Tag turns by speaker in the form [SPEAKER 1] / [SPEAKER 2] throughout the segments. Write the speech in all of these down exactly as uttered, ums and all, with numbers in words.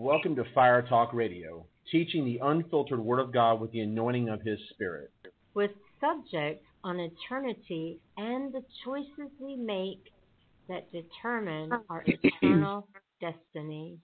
[SPEAKER 1] welcome to Fire Talk Radio, teaching the unfiltered Word of God with the anointing of His Spirit.
[SPEAKER 2] With subjects on eternity and the choices we make that determine our eternal destiny.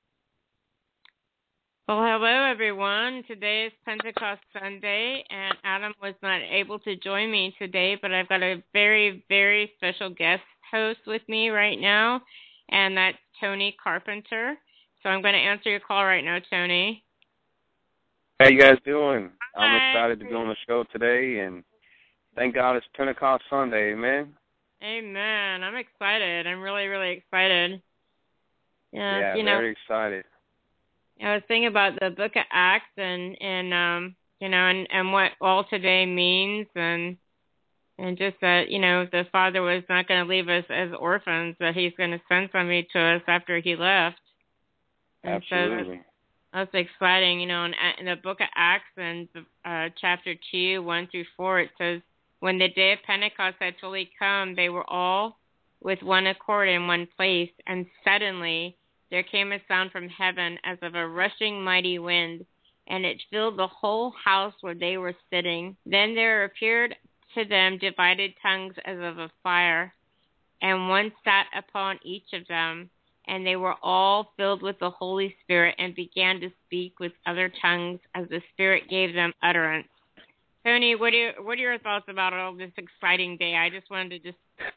[SPEAKER 3] Well, hello, everyone. Today is Pentecost Sunday, and Adam was not able to join me today, but I've got a very, very special guest host with me right now, and that's Tony Carpenter. So I'm going to answer your call right now, Tony.
[SPEAKER 4] How you guys doing?
[SPEAKER 3] Hi.
[SPEAKER 4] I'm excited to be on the show today, and thank God it's Pentecost Sunday, amen?
[SPEAKER 3] Amen. I'm excited. I'm really, really excited. Yeah,
[SPEAKER 4] yeah
[SPEAKER 3] you know,
[SPEAKER 4] very excited.
[SPEAKER 3] I was thinking about the book of Acts and, and um, you know, and, and what all today means, and and just that, you know, the Father was not going to leave us as orphans, that He's going to send somebody to us after He left. And
[SPEAKER 4] Absolutely.
[SPEAKER 3] So that's, that's exciting, you know. In, in the book of Acts, and uh, chapter two, one through four, it says, when the day of Pentecost had fully come, they were all with one accord in one place, and suddenly there came a sound from heaven as of a rushing mighty wind, and it filled the whole house where they were sitting. Then there appeared to them divided tongues as of a fire, and one sat upon each of them, and they were all filled with the Holy Spirit and began to speak with other tongues as the Spirit gave them utterance. Tony, what, do you, what are your thoughts about all this exciting day? I just wanted to just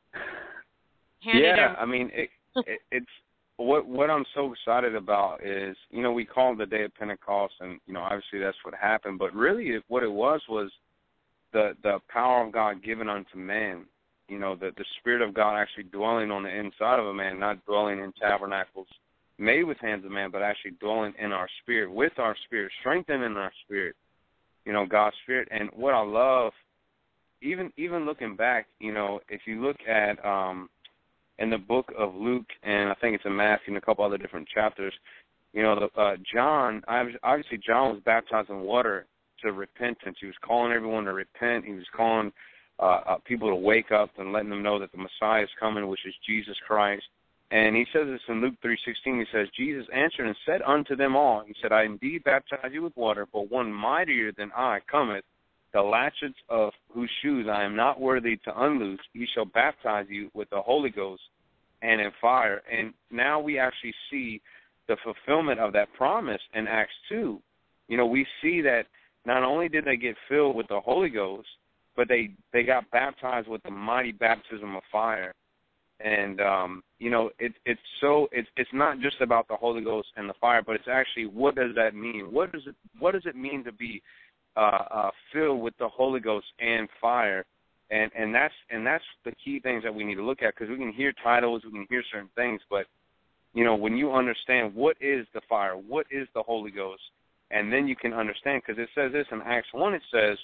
[SPEAKER 3] hand
[SPEAKER 4] yeah,
[SPEAKER 3] it over.
[SPEAKER 4] Yeah, I mean, it, it, it's what what I'm so excited about is, you know, we call it the day of Pentecost, and, you know, obviously that's what happened, but really it, what it was was the, the power of God given unto man, you know, the, the Spirit of God actually dwelling on the inside of a man, not dwelling in tabernacles made with hands of man, but actually dwelling in our spirit, with our spirit, strengthening our spirit, you know, God's Spirit. And what I love, even even looking back, you know, if you look at um, in the book of Luke, and I think it's in Matthew and a couple other different chapters, you know, the, uh, John, obviously John was baptized in water to repentance. He was calling everyone to repent. He was calling uh, uh, people to wake up and letting them know that the Messiah is coming, which is Jesus Christ. And he says this in Luke three sixteen. He says, Jesus answered and said unto them all, he said, I indeed baptize you with water, but one mightier than I cometh, the latchets of whose shoes I am not worthy to unloose. He shall baptize you with the Holy Ghost and in fire. And now we actually see the fulfillment of that promise in Acts two. You know, we see that not only did they get filled with the Holy Ghost, but they, they got baptized with the mighty baptism of fire. And, um, you know, it, it's so it's it's not just about the Holy Ghost and the fire, but it's actually, what does that mean? What does it what does it mean to be uh, uh, filled with the Holy Ghost and fire? And and that's and that's the key things that we need to look at, because we can hear titles, we can hear certain things, but, you know, when you understand what is the fire, what is the Holy Ghost, and then you can understand, because it says this in Acts one, it says,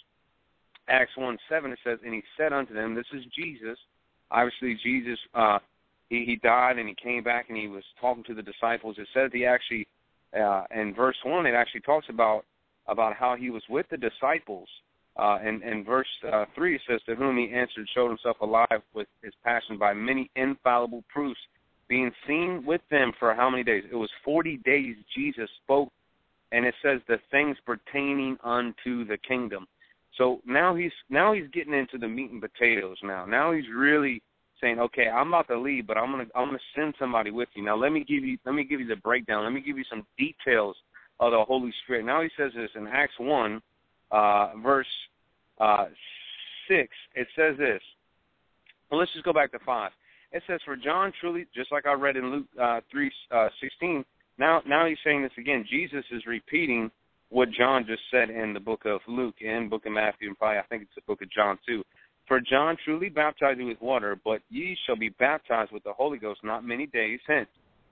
[SPEAKER 4] Acts one seven, it says, and he said unto them, this is Jesus. Obviously, Jesus, uh, he, he died and he came back and he was talking to the disciples. It says he actually, uh, in verse one, it actually talks about about how he was with the disciples. Uh, and in verse uh, three, it says, to whom he answered, showed himself alive with his passion by many infallible proofs, being seen with them for how many days? It was forty days Jesus spoke, and it says the things pertaining unto the kingdom. So now he's now he's getting into the meat and potatoes now. Now he's really saying, okay, I'm about to leave, but I'm gonna I'm gonna send somebody with you. Now let me give you let me give you the breakdown. Let me give you some details of the Holy Spirit. Now he says this in Acts one, uh, verse uh, six. It says this. Well, let's just go back to five. It says, for John truly, just like I read in Luke uh, three sixteen. Now now he's saying this again. Jesus is repeating what John just said in the book of Luke and book of Matthew, and probably I think it's the book of John too. For John truly baptized you with water, but ye shall be baptized with the Holy Ghost not many days hence.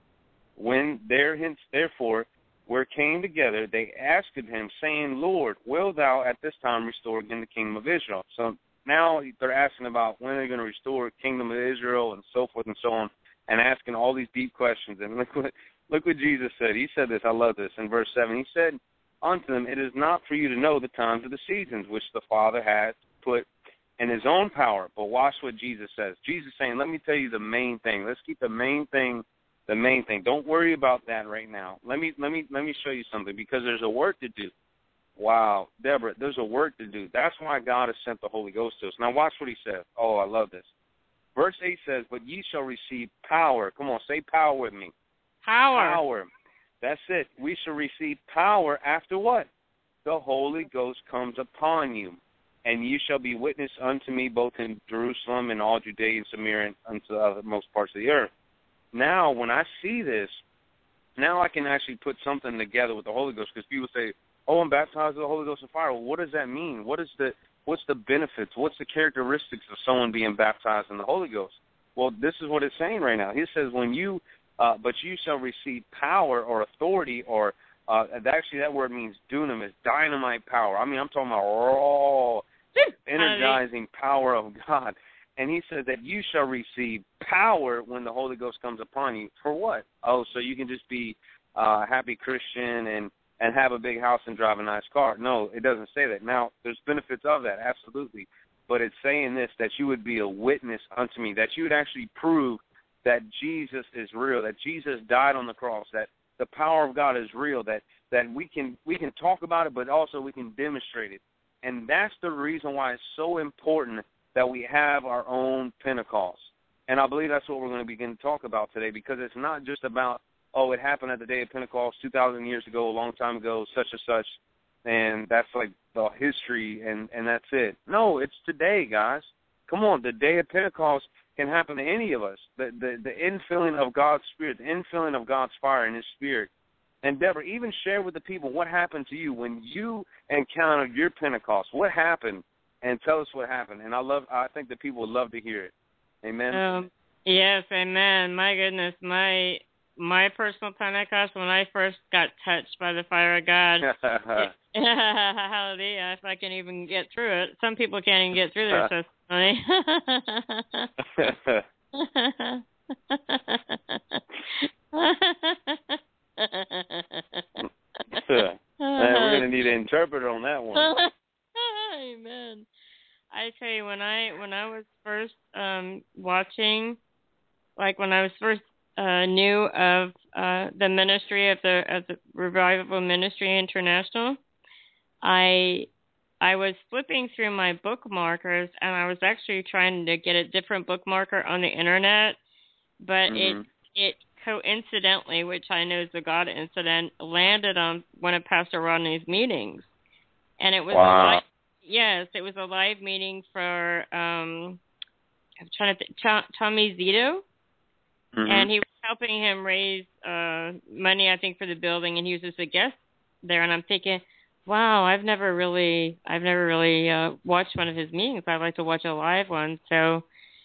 [SPEAKER 4] When there hence therefore were came together, they asked of him, saying, Lord, wilt thou at this time restore again the kingdom of Israel? So now they're asking about when they're going to restore the kingdom of Israel and so forth and so on, and asking all these deep questions. And look what look what Jesus said. He said this, I love this, in verse seven. He said unto them, it is not for you to know the times of the seasons which the Father has put in his own power. But watch what Jesus says. Jesus saying, let me tell you the main thing. Let's keep the main thing the main thing. Don't worry about that right now. Let me let me let me show you something, because there's a work to do. Wow, Deborah, there's a work to do. That's why God has sent the Holy Ghost to us. Now watch what he says. Oh, I love this. Verse eight says, but ye shall receive power. Come on, say power with me.
[SPEAKER 3] Power.
[SPEAKER 4] Power. That's it. We shall receive power after what? The Holy Ghost comes upon you. And you shall be witness unto me both in Jerusalem and all Judea and Samaria and unto the othermost parts of the earth. Now, when I see this, now I can actually put something together with the Holy Ghost, because people say, oh, I'm baptized with the Holy Ghost and fire. Well, what does that mean? What is the what's the benefits? What's the characteristics of someone being baptized in the Holy Ghost? Well, this is what it's saying right now. He says, when you, uh, but you shall receive power or authority, or uh, actually that word means dunamis, dynamite power. I mean, I'm talking about raw, energizing power of God. And he says that you shall receive power when the Holy Ghost comes upon you. For what? Oh, so you can just be a happy Christian and, and have a big house and drive a nice car. No, it doesn't say that. Now, there's benefits of that, absolutely. But it's saying this, that you would be a witness unto me, that you would actually prove that Jesus is real, that Jesus died on the cross, that the power of God is real, that, that we can we can talk about it, but also we can demonstrate it. And that's the reason why it's so important that we have our own Pentecost. And I believe that's what we're going to begin to talk about today, because it's not just about, oh, it happened at the day of Pentecost two thousand years ago, a long time ago, such and such, and that's like the history, and, and that's it. No, it's today, guys. Come on, the day of Pentecost can happen to any of us. The, the, the infilling of God's Spirit, the infilling of God's fire and His Spirit. And, Deborah, even share with the people what happened to you when you encountered your Pentecost. What happened? And tell us what happened. And I love. I think the people would love to hear it. Amen.
[SPEAKER 3] Um, yes, amen. My goodness, my my personal Pentecost, when I first got touched by the fire of God. it, hallelujah! If I can even get through it, some people can't even get through their testimony.
[SPEAKER 4] We're gonna need an interpreter on that one.
[SPEAKER 3] Amen. I tell you, when I when I was first um, watching, like when I was first uh, knew of uh, the ministry of the of the Revival Ministry International, I I was flipping through my bookmarkers, and I was actually trying to get a different bookmarker on the internet, but mm-hmm. it it coincidentally, which I know is a God incident, landed on one of Pastor Rodney's meetings, and it was
[SPEAKER 4] wow.
[SPEAKER 3] a live, yes, it was a live meeting for um, I'm trying to think, Ch- Tommy Zito, mm-hmm. and he was helping him raise uh, money, I think, for the building, and he was just a guest there, and I'm thinking, wow, I've never really, I've never really uh, watched one of his meetings. I'd like to watch a live one, so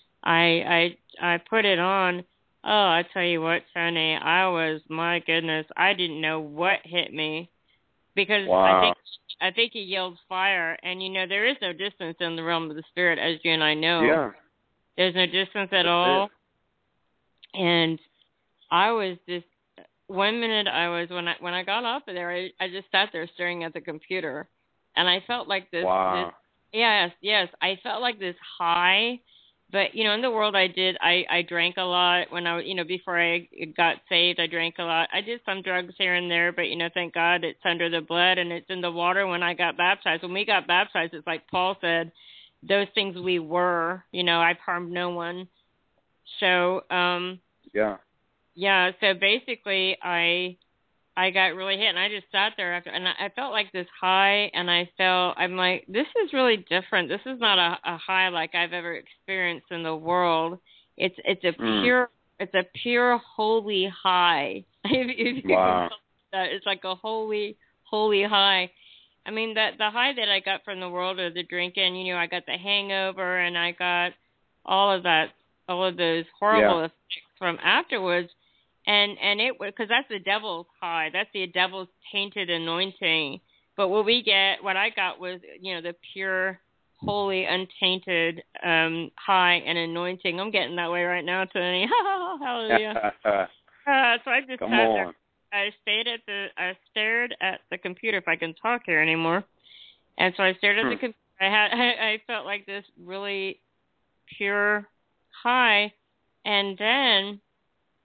[SPEAKER 3] I I I put it on. Oh, I tell you what, Tony, I was, my goodness, I didn't know what hit me, because
[SPEAKER 4] wow.
[SPEAKER 3] I think I think he yelled fire, and you know there is no distance in the realm of the spirit, as you and I know.
[SPEAKER 4] Yeah.
[SPEAKER 3] There's no distance at
[SPEAKER 4] That's
[SPEAKER 3] all.
[SPEAKER 4] It.
[SPEAKER 3] And I was just one minute I was when I when I got off of there, I, I just sat there staring at the computer, and I felt like this.
[SPEAKER 4] Wow.
[SPEAKER 3] this yes, yes, I felt like this high. But, you know, in the world I did, I, I drank a lot when I, you know, before I got saved, I drank a lot. I did some drugs here and there, but, you know, thank God it's under the blood and it's in the water when I got baptized. When we got baptized, it's like Paul said, those things we were, you know, I've harmed no one. So, um,
[SPEAKER 4] yeah.
[SPEAKER 3] Yeah, so basically I I got really hit, and I just sat there after, and I, I felt like this high, and I felt, I'm like, this is really different. This is not a, a high like I've ever experienced in the world. It's it's a
[SPEAKER 4] mm.
[SPEAKER 3] pure, it's a pure holy high. if, if
[SPEAKER 4] wow.
[SPEAKER 3] that, it's like a holy, holy high. I mean, that the high that I got from the world of the drinking, you know, I got the hangover, and I got all of that, all of those horrible
[SPEAKER 4] yeah.
[SPEAKER 3] effects from afterwards. And and it because that's the devil's high, that's the devil's tainted anointing. But what we get, what I got was, you know, the pure, holy, untainted um, high and anointing. I'm getting that way right now, Tony. Hallelujah. uh, so I just
[SPEAKER 4] Come
[SPEAKER 3] sat
[SPEAKER 4] on.
[SPEAKER 3] there. I stayed at the. I stared at the computer, if I can talk here anymore. And so I stared at
[SPEAKER 4] hmm.
[SPEAKER 3] the computer. I had. I, I felt like this really pure high, and then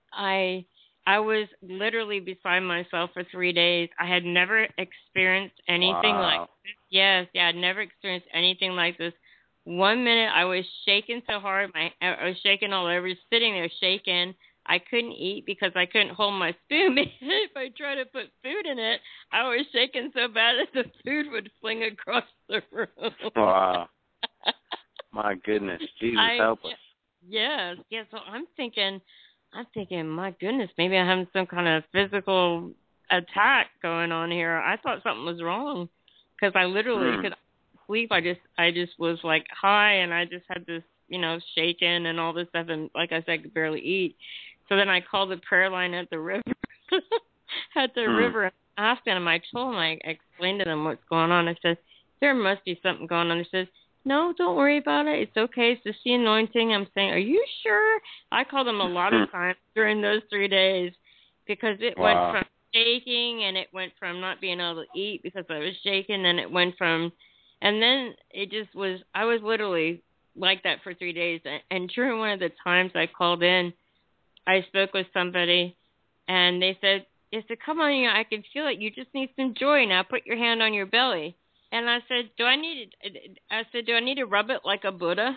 [SPEAKER 3] I I was literally beside myself for three days. I had never experienced anything
[SPEAKER 4] Wow.
[SPEAKER 3] like this. Yes, yeah, I'd never experienced anything like this. One minute I was shaking so hard, my I was shaking all over, sitting there shaking. I couldn't eat because I couldn't hold my spoon. If I tried to put food in it, I was shaking so bad that the food would fling across the room.
[SPEAKER 4] Wow. My goodness. Jesus,
[SPEAKER 3] I,
[SPEAKER 4] help us.
[SPEAKER 3] Yes, yes. So I'm thinking, I'm thinking, my goodness, maybe I'm having some kind of physical attack going on here. I thought something was wrong because I literally
[SPEAKER 4] Hmm.
[SPEAKER 3] could sleep. I just, I just was like high, and I just had this, you know, shaking and all this stuff, and like I said, I could barely eat. So then I called the prayer line at the river, at the
[SPEAKER 4] Hmm.
[SPEAKER 3] river, and asked them. I told them, I explained to them what's going on. I said, there must be something going on. They says, no, don't worry about it. It's okay. It's just the anointing. I'm saying, are you sure? I called them a lot of times during those three days because it
[SPEAKER 4] Wow.
[SPEAKER 3] went from shaking, and it went from not being able to eat because I was shaking, and it went from, and then it just was, I was literally like that for three days. And during one of the times I called in, I spoke with somebody, and they said, they said, come on, you know, I can feel it. You just need some joy. Now put your hand on your belly. And I said, do I need to, I said, do I need to rub it like a Buddha?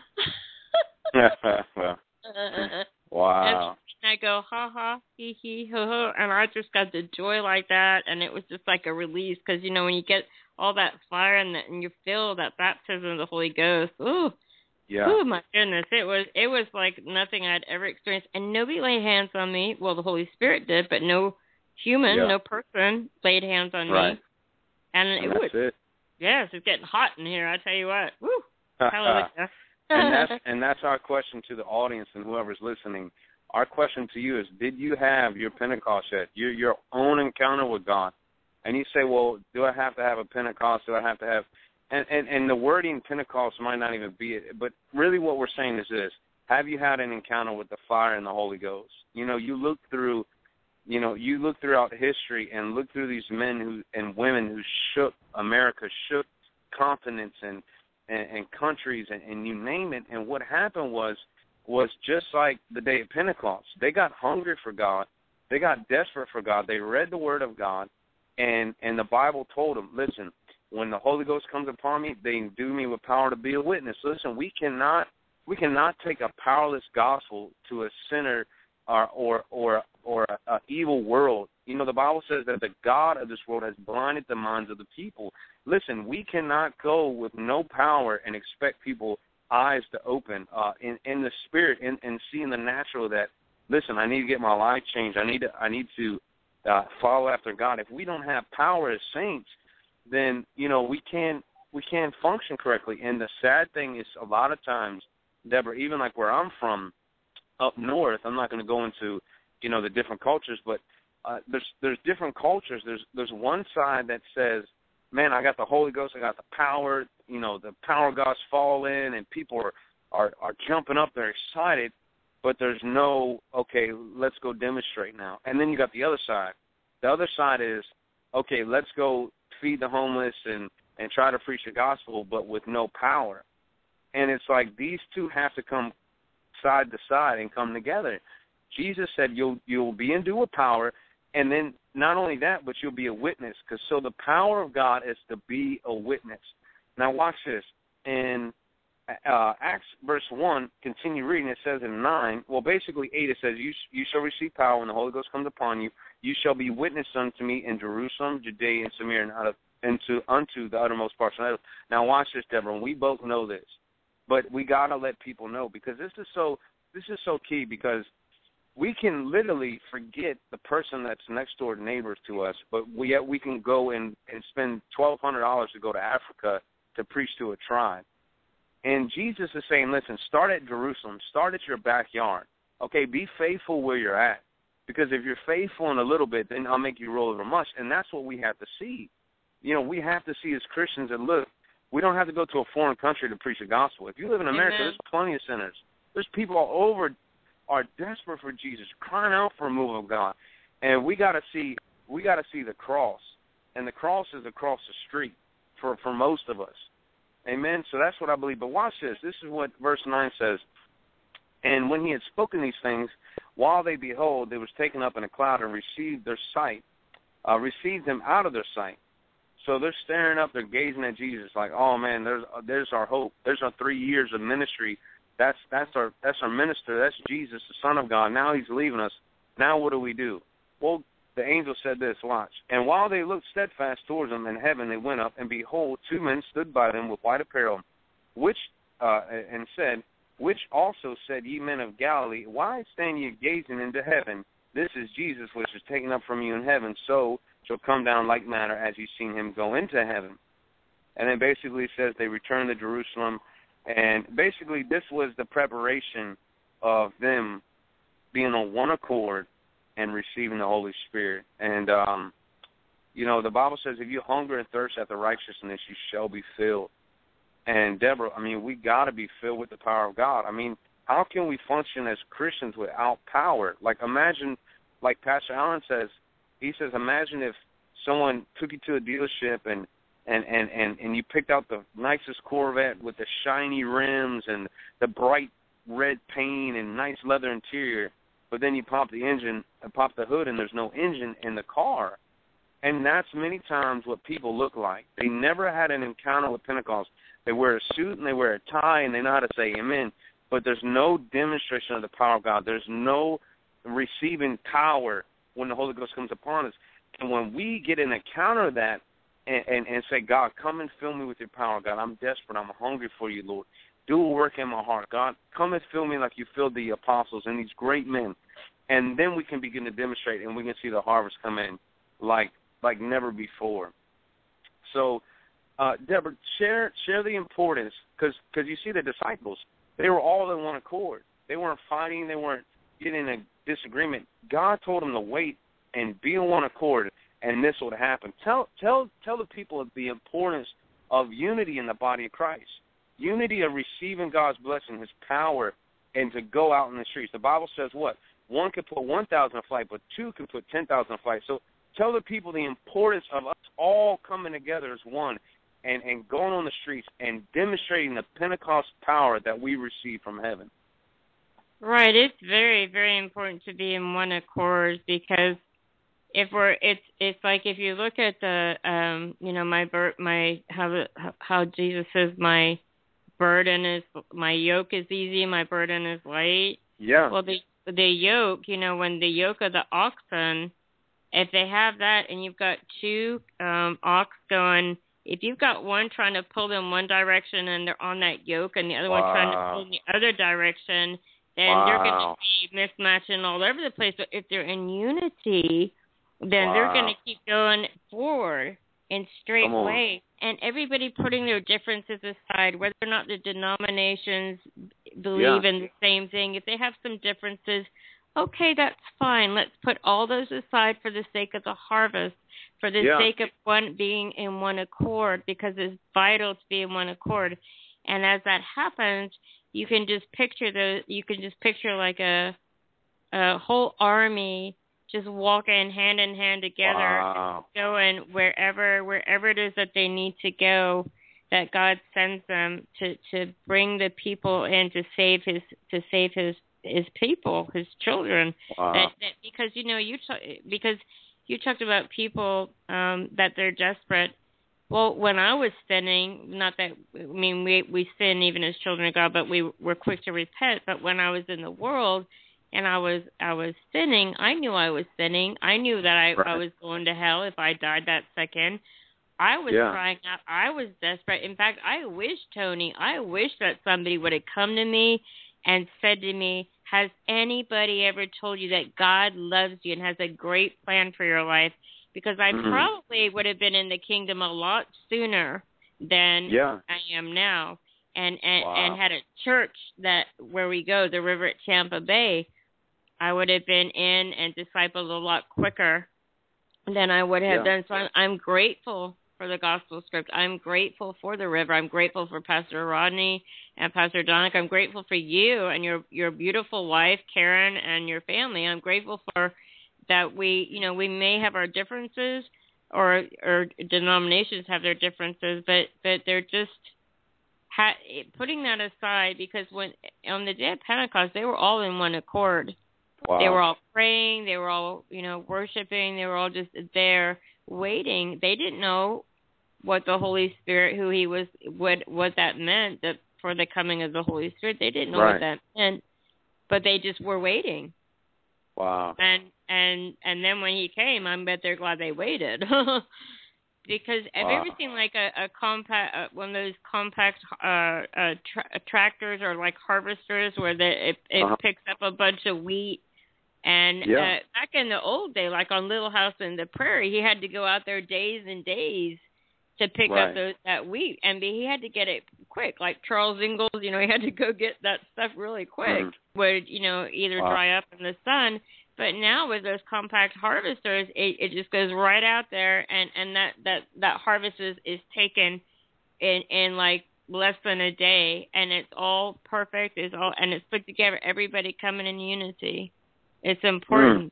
[SPEAKER 4] Wow.
[SPEAKER 3] And I go, ha ha, hee hee, ho ho. And I just got the joy like that. And it was just like a release. Because, you know, when you get all that fire and, the, and you feel that baptism of the Holy Ghost, ooh,
[SPEAKER 4] Yeah.
[SPEAKER 3] oh my goodness, it was it was like nothing I'd ever experienced, and nobody laid hands on me. Well, the Holy Spirit did, but no human,
[SPEAKER 4] Yeah.
[SPEAKER 3] no person laid hands on
[SPEAKER 4] Right.
[SPEAKER 3] me. And,
[SPEAKER 4] And
[SPEAKER 3] it
[SPEAKER 4] that's
[SPEAKER 3] was
[SPEAKER 4] it.
[SPEAKER 3] yes, it's getting hot in here. I tell you what, woo, hallelujah.
[SPEAKER 4] and that's and that's our question to the audience and whoever's listening. Our question to you is: did you have your Pentecost yet? Your your own encounter with God? And you say, well, do I have to have a Pentecost? Do I have to have And, and, and the wording Pentecost might not even be it, but really what we're saying is this: have you had an encounter with the fire and the Holy Ghost? You know, you look through, you know, you look throughout history and look through these men who and women who shook America, shook continents and and, and countries and, and you name it. And what happened was was just like the day of Pentecost. They got hungry for God. They got desperate for God. They read the Word of God, and and the Bible told them, listen, when the Holy Ghost comes upon me, they endue me with power to be a witness. Listen, we cannot we cannot take a powerless gospel to a sinner or or or, or a, a evil world. You know, the Bible says that the God of this world has blinded the minds of the people. Listen, we cannot go with no power and expect people eyes to open uh, in in the spirit and, and see in the natural that, listen, I need to get my life changed. I need to I need to uh, follow after God. If we don't have power as saints, then, you know, we can't we can't function correctly. And the sad thing is a lot of times, Deborah, even like where I'm from, up north, I'm not going to go into, you know, the different cultures, but uh, there's there's different cultures. There's there's one side that says, man, I got the Holy Ghost, I got the power, you know, the power of God's falling, and people are, are, are jumping up, they're excited, but there's no, okay, let's go demonstrate now. And then you got the other side. The other side is, okay, let's go feed the homeless and, and try to preach the gospel, but with no power. And it's like these two have to come side to side and come together. Jesus said you'll you'll be endued with power, and then not only that, but you'll be a witness. Because so the power of God is to be a witness. Now watch this. In uh, Acts verse one, continue reading. It says in nine, well, basically eight. It says you you shall receive power when the Holy Ghost comes upon you. You shall be witness unto me in Jerusalem, Judea, and Samaria, and out of, into unto the uttermost parts of the earth. Now watch this, Deborah. And we both know this, but we gotta let people know because this is so this is so key because we can literally forget the person that's next door neighbors to us, but we yet we can go and, and spend twelve hundred dollars to go to Africa to preach to a tribe. And Jesus is saying, listen, start at Jerusalem, start at your backyard. Okay, be faithful where you're at. Because if you're faithful in a little bit, then I'll make you roll over much. And that's what we have to see. You know, we have to see as Christians that, look, we don't have to go to a foreign country to preach the gospel. If you live in America,
[SPEAKER 3] Amen.
[SPEAKER 4] There's plenty of sinners. There's people all over are desperate for Jesus, crying out for a move of God. And we got to see we got to see the cross. And the cross is across the street for, for most of us. Amen? So that's what I believe. But watch this. This is what verse nine says. And when he had spoken these things, while they behold, they was taken up in a cloud and received their sight, uh, received them out of their sight. So they're staring up, they're gazing at Jesus like, oh man, there's uh, there's our hope. There's our three years of ministry. That's that's our that's our minister. That's Jesus, the Son of God. Now he's leaving us. Now what do we do? Well, the angel said this, watch. And while they looked steadfast towards them in heaven, they went up, and behold, two men stood by them with white apparel, which uh, and said, which also said, ye men of Galilee, why stand ye gazing into heaven? This is Jesus, which is taken up from you in heaven. So shall come down like manner as ye seen him go into heaven. And then basically it says they returned to Jerusalem. And basically this was the preparation of them being on one accord and receiving the Holy Spirit. And, um, you know, the Bible says if you hunger and thirst after righteousness, you shall be filled. And, Deborah, I mean, we got to be filled with the power of God. I mean, how can we function as Christians without power? Like, imagine, like Pastor Allen says, he says, imagine if someone took you to a dealership and, and, and, and, and you picked out the nicest Corvette with the shiny rims and the bright red paint and nice leather interior, but then you pop the engine and pop the hood and there's no engine in the car. And that's many times what people look like. They never had an encounter with Pentecost. They wear a suit and they wear a tie and they know how to say amen, but there's no demonstration of the power of God. There's no receiving power when the Holy Ghost comes upon us. And when we get an encounter of that and, and, and say, God, come and fill me with your power, God, I'm desperate. I'm hungry for you, Lord. Do a work in my heart. God, come and fill me like you filled the apostles and these great men. And then we can begin to demonstrate and we can see the harvest come in like like never before. So, uh, Deborah, share share the importance, because you see the disciples, they were all in one accord. They weren't fighting. They weren't getting a disagreement. God told them to wait and be in one accord, and this would happen. Tell tell tell the people the importance of unity in the body of Christ. Unity of receiving God's blessing, his power, and to go out in the streets. The Bible says what? One can put one thousand in flight, but two can put ten thousand in flight. So tell the people the importance of us all coming together as one and, and going on the streets and demonstrating the Pentecost power that we receive from heaven.
[SPEAKER 3] Right. It's very, very important to be in one accord, because if we're, it's, it's like if you look at the, um, you know, my, bur- my, how, how Jesus says, my burden is, my yoke is easy, my burden is light.
[SPEAKER 4] Yeah.
[SPEAKER 3] Well, the, the yoke, you know, when the yoke of the oxen, if they have that and you've got two um, ox going, if you've got one trying to pull in one direction and they're on that yoke and the other
[SPEAKER 4] wow.
[SPEAKER 3] one trying to pull in the other direction, then wow. they're going to be mismatching all over the place. But if they're in unity, then wow. they're going to keep going forward in straight way. And everybody putting their differences aside, whether or not the denominations believe
[SPEAKER 4] yeah.
[SPEAKER 3] in the same thing. If they have some differences, okay, that's fine. Let's put all those aside for the sake of the harvest, for the
[SPEAKER 4] yeah.
[SPEAKER 3] sake of one being in one accord, because it's vital to be in one accord. And as that happens, you can just picture the you can just picture like a a whole army just walking hand in hand together,
[SPEAKER 4] wow.
[SPEAKER 3] going wherever wherever it is that they need to go, that God sends them to, to bring the people in to save his to save his his people, his children.
[SPEAKER 4] Wow.
[SPEAKER 3] That, that because you know you t- because you talked about people um, that they're desperate. Well, when I was sinning, not that I mean we we sin even as children of God, but we were quick to repent. But when I was in the world and I was I was sinning, I knew I was sinning. I knew that I,
[SPEAKER 4] right.
[SPEAKER 3] I was going to hell if I died that second. I was
[SPEAKER 4] yeah.
[SPEAKER 3] crying out. I was desperate. In fact, I wish, Tony, I wish that somebody would have come to me and said to me, has anybody ever told you that God loves you and has a great plan for your life? Because I
[SPEAKER 4] mm-hmm.
[SPEAKER 3] probably would have been in the kingdom a lot sooner than
[SPEAKER 4] yeah.
[SPEAKER 3] I am now, and and,
[SPEAKER 4] wow.
[SPEAKER 3] and had a church that where we go, the river at Tampa Bay, I would have been in and discipled a lot quicker than I would have
[SPEAKER 4] yeah.
[SPEAKER 3] done. So I'm, I'm grateful for the gospel script. I'm grateful for the river. I'm grateful for Pastor Rodney and Pastor Donica. I'm grateful for you and your your beautiful wife, Karen, and your family. I'm grateful for that we, you know, we may have our differences, or or denominations have their differences, but but they're just ha- putting that aside, because when on the day of Pentecost, they were all in one accord.
[SPEAKER 4] Wow.
[SPEAKER 3] They were all praying. They were all, you know, worshiping. They were all just there waiting. They didn't know what the Holy Spirit, who he was, what what that meant that for the coming of the Holy Spirit. They didn't know
[SPEAKER 4] Right.
[SPEAKER 3] what that meant, but they just were waiting.
[SPEAKER 4] Wow.
[SPEAKER 3] And and and then when he came, I bet they're glad they waited. Because have you
[SPEAKER 4] Wow.
[SPEAKER 3] ever seen like a, a compact, uh, one of those compact uh, uh, tra- tractors or like harvesters where the, it, it
[SPEAKER 4] Uh-huh.
[SPEAKER 3] picks up a bunch of wheat? And
[SPEAKER 4] Yeah.
[SPEAKER 3] uh, back in the old day, like on Little House on the Prairie, he had to go out there days and days to pick
[SPEAKER 4] Right.
[SPEAKER 3] up those, that wheat, and be, he had to get it quick. Like Charles Ingalls, you know, he had to go get that stuff really quick.
[SPEAKER 4] Mhm.
[SPEAKER 3] Would you know either
[SPEAKER 4] Wow.
[SPEAKER 3] dry up in the sun. But now with those compact harvesters, it, it just goes right out there, and, and that, that, that harvest is, is taken in, in like less than a day, and it's all perfect. It's all and it's put together. Everybody coming in unity. It's important.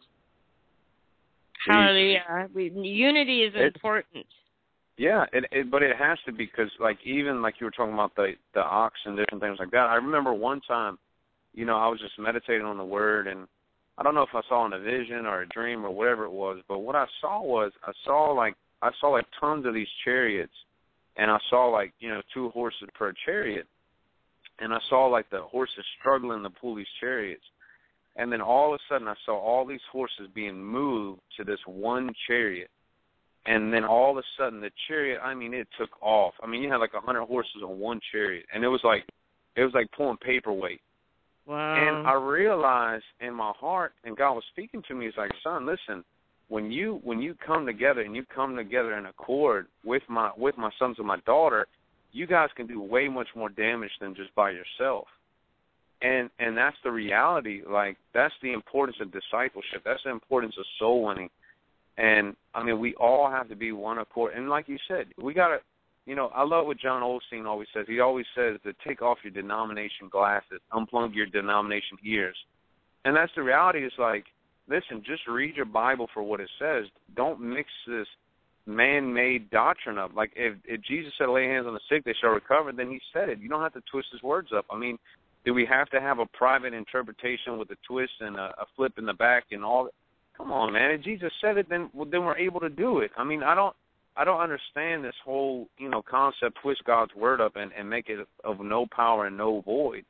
[SPEAKER 4] Mm.
[SPEAKER 3] Hallelujah. We, unity is
[SPEAKER 4] It,
[SPEAKER 3] important.
[SPEAKER 4] Yeah, it, it, but it has to be because, like, even like you were talking about the the ox and different things like that. I remember one time, you know, I was just meditating on the Word, and I don't know if I saw in a vision or a dream or whatever it was, but what I saw was I saw like I saw like tons of these chariots, and I saw like you know two horses per chariot, and I saw like the horses struggling to pull these chariots, and then all of a sudden I saw all these horses being moved to this one chariot. And then all of a sudden, the chariot, I mean, it took off. I mean, you had like a hundred horses on one chariot, and it was like, it was like pulling paperweight.
[SPEAKER 3] Wow.
[SPEAKER 4] And I realized in my heart, and God was speaking to me, He's like, son, listen, when you when you come together and you come together in accord with my with my sons and my daughter, you guys can do way much more damage than just by yourself. And and that's the reality. Like, that's the importance of discipleship. That's the importance of soul winning. And, I mean, we all have to be one accord. And like you said, we got to, you know, I love what John Osteen always says. He always says to take off your denomination glasses, unplug your denomination ears. And that's the reality. It's like, listen, just read your Bible for what it says. Don't mix this man-made doctrine up. Like, if, if Jesus said lay hands on the sick, they shall recover, then he said it. You don't have to twist his words up. I mean, do we have to have a private interpretation with a twist and a, a flip in the back and all that? Come on, man. If Jesus said it, then then we're able to do it. I mean, I don't I don't understand this whole, you know, concept, twist God's word up and, and make it of no power and no void.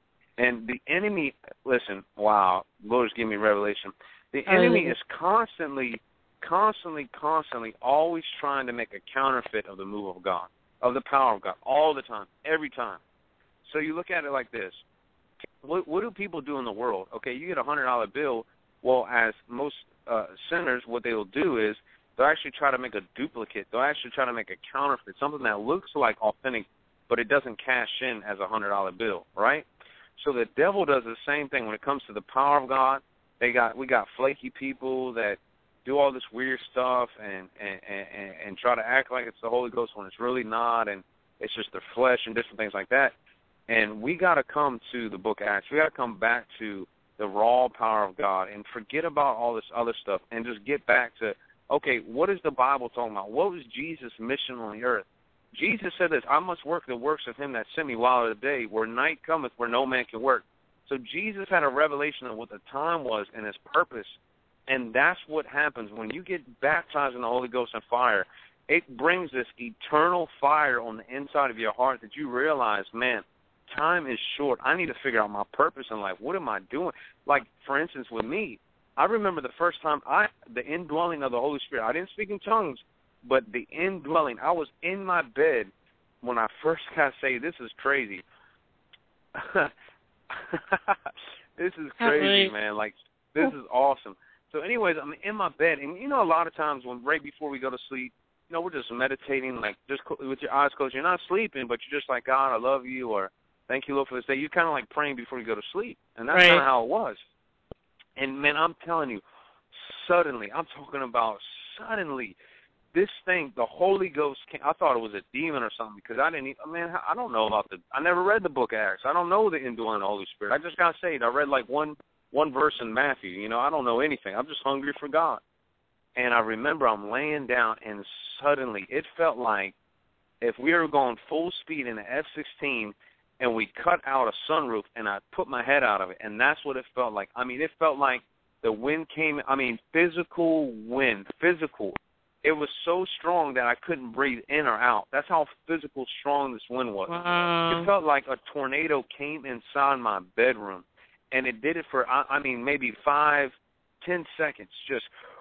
[SPEAKER 4] And the enemy, listen, wow, Lord's giving me revelation. The enemy is constantly, constantly, constantly always trying to make a counterfeit of the move of God, of the power of God, all the time, every time. So you look at it like this. What, what do people do in the world? Okay, you get a one hundred dollar bill. Well, as most uh, sinners, what they will do is they'll actually try to make a duplicate. They'll actually try to make a counterfeit, something that looks like authentic, but it doesn't cash in as a one hundred dollar bill, right? So the devil does the same thing when it comes to the power of God. They got we got flaky people that do all this weird stuff and and, and, and try to act like it's the Holy Ghost when it's really not, and it's just their flesh and different things like that. And we got to come to the book of Acts. We got to come back to the raw power of God and forget about all this other stuff and just get back to, okay, what is the Bible talking about? What was Jesus' mission on the earth? Jesus said this, I must work the works of him that sent me while of the day, where night cometh where no man can work. So Jesus had a revelation of what the time was and his purpose, and that's what happens when you get baptized in the Holy Ghost and fire. It brings this eternal fire on the inside of your heart that you realize, man, time is short. I need to figure out my purpose in life. What am I doing? Like, for instance, with me, I remember the first time I, the indwelling of the Holy Spirit, I didn't speak in tongues, but the indwelling, I was in my bed when I first got saved. This is crazy. This is crazy, man. Like, this is awesome. So anyways, I'm in my bed, and you know, a lot of times when right before we go to sleep, you know, we're just meditating, like, just with your eyes closed. You're not sleeping, but you're just like, God, I love you, or thank you, Lord, for this day. You're kind of like praying before you go to sleep, and that's
[SPEAKER 3] right.
[SPEAKER 4] kind of how it was. And, man, I'm telling you, suddenly, I'm talking about suddenly, this thing, the Holy Ghost came. I thought it was a demon or something because I didn't, I mean, I don't know about the, I never read the book of Acts. I don't know the indwelling of the Holy Spirit. I just got saved. I read like one one verse in Matthew. You know, I don't know anything. I'm just hungry for God. And I remember I'm laying down, and suddenly it felt like if we were going full speed in the F sixteen and we cut out a sunroof and I put my head out of it, and that's what it felt like. I mean, it felt like The wind came, I mean, physical wind, physical. It was so strong that I couldn't breathe in or out. That's how physical strong this wind was.
[SPEAKER 3] Wow.
[SPEAKER 4] It felt like a tornado came inside my bedroom, and it did it for, I, I mean, maybe five, ten seconds. Just,